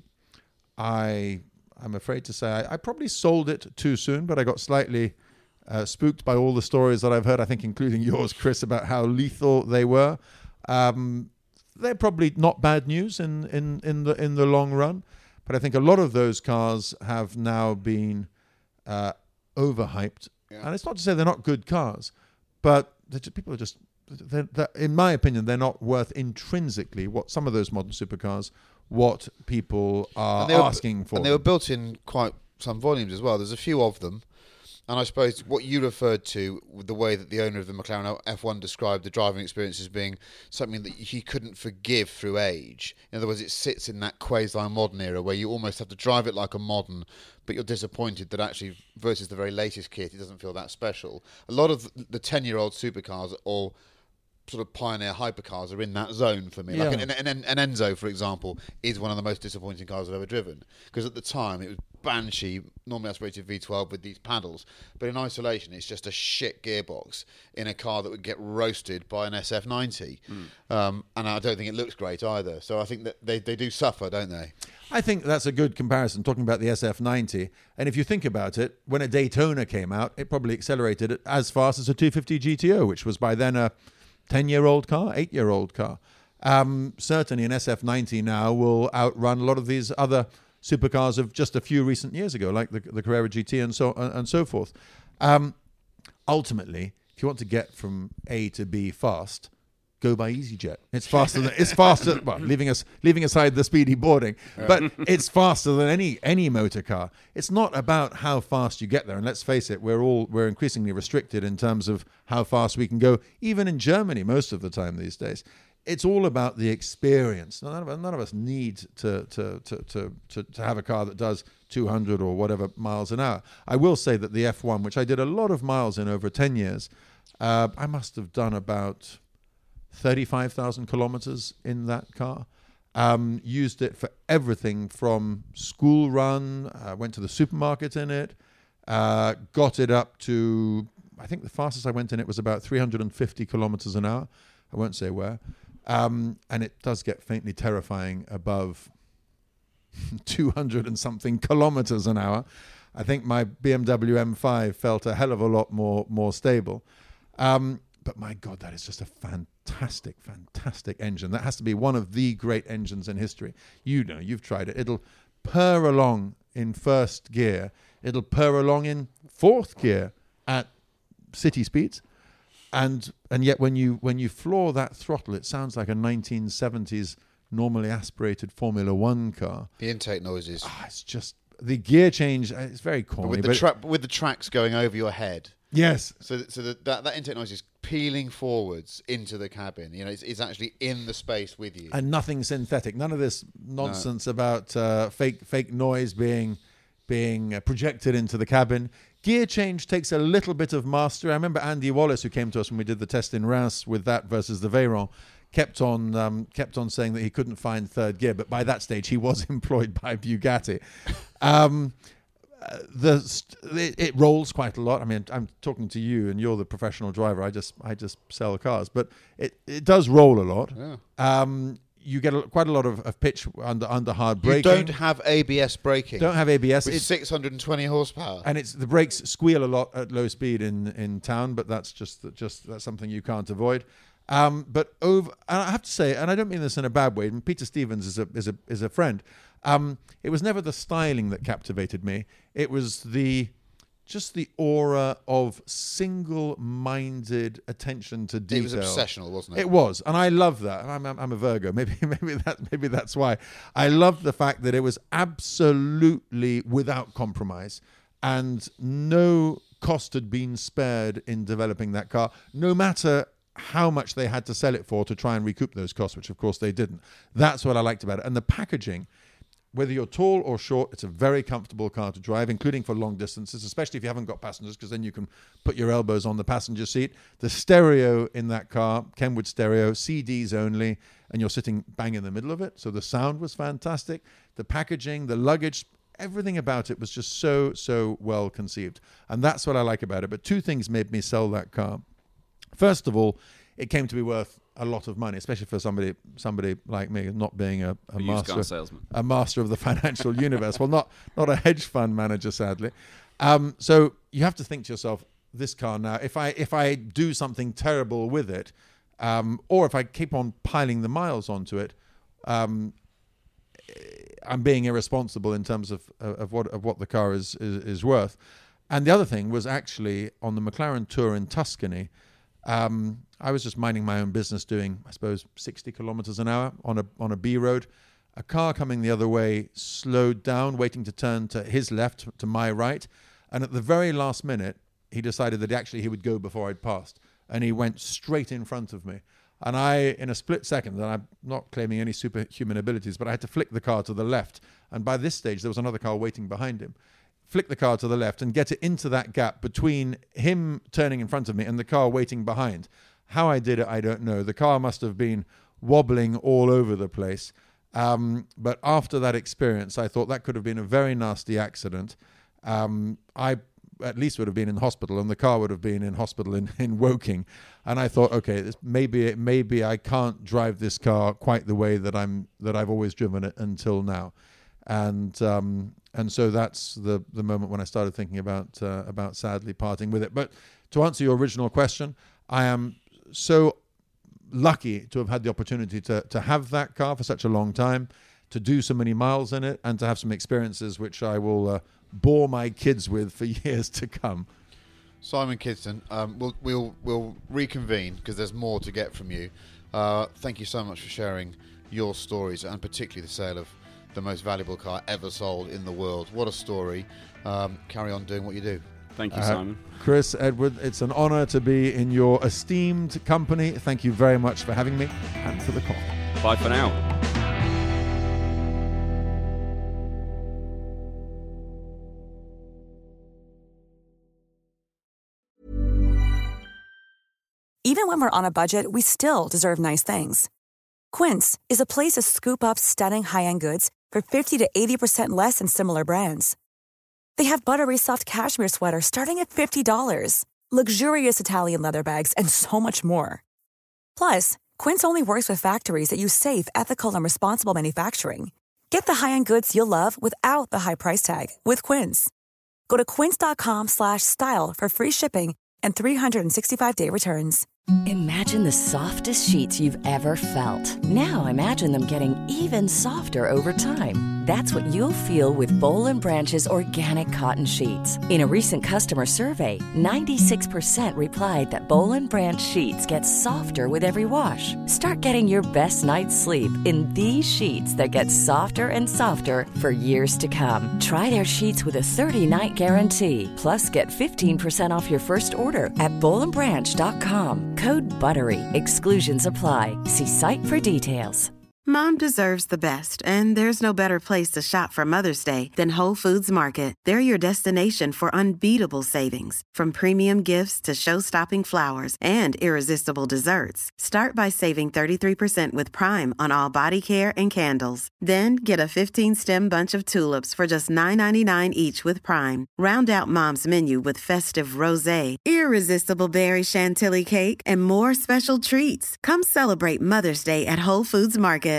I'm afraid to say I probably sold it too soon, but I got slightly spooked by all the stories that I've heard, I think including yours, Chris, about how lethal they were. They're probably not bad news in the long run, but I think a lot of those cars have now been overhyped. Yeah. And it's not to say they're not good cars, but people are just, in my opinion, they're not worth intrinsically what some of those modern supercars, what people are asking for. And they were built in quite some volumes as well. There's a few of them. And I suppose what you referred to, the way that the owner of the McLaren F1 described the driving experience as being something that he couldn't forgive through age. In other words, it sits in that quasi-modern era where you almost have to drive it like a modern, but you're disappointed that actually, versus the very latest kit, it doesn't feel that special. A lot of the 10-year-old supercars or sort of pioneer hypercars are in that zone for me. Yeah. Like an Enzo, for example, is one of the most disappointing cars I've ever driven. Because at the time, it was Banshee, normally aspirated V12 with these paddles. But in isolation, it's just a shit gearbox in a car that would get roasted by an SF90. And I don't think it looks great either. So I think that they do suffer, don't they? I think that's a good comparison, talking about the SF90. And if you think about it, when a Daytona came out, it probably accelerated it as fast as a 250 GTO, which was by then a 10-year-old car, 8-year-old car. Certainly an SF90 now will outrun a lot of these other supercars of just a few recent years ago, like the Carrera GT and so forth. Ultimately, if you want to get from A to B fast, go by EasyJet. It's faster. Well, leaving aside the speedy boarding, but it's faster than any motor car. It's not about how fast you get there. And let's face it, we're increasingly restricted in terms of how fast we can go, even in Germany most of the time these days. It's all about the experience. None of us need to have a car that does 200 or whatever miles an hour. I will say that the F1, which I did a lot of miles in over 10 years, I must have done about 35,000 kilometers in that car. Used it for everything from school run, went to the supermarket in it, got it up to, I think the fastest I went in it was about 350 kilometers an hour. I won't say where. And it does get faintly terrifying above 200 and something kilometers an hour. I think my BMW M5 felt a hell of a lot more stable. But my God, that is just a fantastic, fantastic engine. That has to be one of the great engines in history. You know, you've tried it. It'll purr along in first gear. It'll purr along in fourth gear at city speeds. And yet when you floor that throttle, it sounds like a 1970s normally aspirated Formula One car. The intake noises. It's just, the gear change, it's very corny. But with the tracks going over your head. Yes. So that intake noise is peeling forwards into the cabin. You know, it's actually in the space with you. And nothing synthetic. None of this nonsense about fake noise being projected into the cabin. Gear change takes a little bit of mastery. I remember Andy Wallace, who came to us when we did the test in Reims with that versus the Veyron, kept on saying that he couldn't find third gear, but by that stage he was employed by Bugatti. It rolls quite a lot. I mean, I'm talking to you, and you're the professional driver. I just sell cars, but it does roll a lot. Yeah. You get quite a lot of pitch under hard braking. You don't have ABS braking. Don't have ABS. With 620 horsepower. And the brakes squeal a lot at low speed in town, but that's that's something you can't avoid. But and I have to say, and I don't mean this in a bad way. Peter Stevens is a friend. It was never the styling that captivated me. It was just the aura of single-minded attention to detail. It was obsessional, wasn't it? It was, and I love that. I'm a Virgo. Maybe that's why. I love the fact that it was absolutely without compromise, and no cost had been spared in developing that car, no matter how much they had to sell it for to try and recoup those costs, which of course they didn't. That's what I liked about it. And the packaging, whether you're tall or short, it's a very comfortable car to drive, including for long distances, especially if you haven't got passengers, because then you can put your elbows on the passenger seat. The stereo in that car, Kenwood stereo, CDs only, and you're sitting bang in the middle of it. So the sound was fantastic. The packaging, the luggage, everything about it was just so well conceived. And that's what I like about it. But two things made me sell that car. First of all, it came to be worth a lot of money, especially for somebody like me, not being a master salesman, a master of the financial universe. Well, not a hedge fund manager, sadly. So you have to think to yourself, this car now, if I do something terrible with it, or if I keep on piling the miles onto it, I'm being irresponsible in terms of what the car is worth. And the other thing was actually on the McLaren Tour in Tuscany. I was just minding my own business, doing, I suppose, 60 kilometers an hour on a B road. A car coming the other way slowed down, waiting to turn to his left, to my right. And at the very last minute, he decided that actually he would go before I'd passed. And he went straight in front of me. And I, in a split second, and I'm not claiming any superhuman abilities, but I had to flick the car to the left. And by this stage, there was another car waiting behind him. Flick the car to the left and get it into that gap between him turning in front of me and the car waiting behind. How I did it, I don't know. The car must have been wobbling all over the place. But after that experience, I thought that could have been a very nasty accident. I at least would have been in hospital, and the car would have been in hospital in Woking. And I thought, okay, maybe I can't drive this car quite the way that I've always driven it until now. And so that's the moment when I started thinking about sadly parting with it. But to answer your original question, I am so lucky to have had the opportunity to have that car for such a long time, to do so many miles in it, and to have some experiences which I will bore my kids with for years to come. Simon Kidston, we'll reconvene because there's more to get from you. Thank you so much for sharing your stories, and particularly the sale of the most valuable car ever sold in the world. What a story. Carry on doing what you do. Thank you, Simon. Chris, Edward, it's an honour to be in your esteemed company. Thank you very much for having me and for the coffee. Bye for now. Even when we're on a budget, we still deserve nice things. Quince is a place to scoop up stunning high-end goods for 50 to 80% less than similar brands. They have buttery soft cashmere sweaters starting at $50, luxurious Italian leather bags, and so much more. Plus, Quince only works with factories that use safe, ethical, and responsible manufacturing. Get the high-end goods you'll love without the high price tag with Quince. Go to quince.com/style for free shipping and 365-day returns. Imagine the softest sheets you've ever felt. Now imagine them getting even softer over time. That's what you'll feel with Boll & Branch's organic cotton sheets. In a recent customer survey, 96% replied that Boll & Branch sheets get softer with every wash. Start getting your best night's sleep in these sheets that get softer and softer for years to come. Try their sheets with a 30-night guarantee. Plus, get 15% off your first order at bollandbranch.com. Code BUTTERY. Exclusions apply. See site for details. Mom deserves the best, and there's no better place to shop for Mother's Day than Whole Foods Market. They're your destination for unbeatable savings, from premium gifts to show-stopping flowers and irresistible desserts. Start by saving 33% with Prime on all body care and candles. Then get a 15-stem bunch of tulips for just $9.99 each with Prime. Round out Mom's menu with festive rosé, irresistible berry chantilly cake, and more special treats. Come celebrate Mother's Day at Whole Foods Market.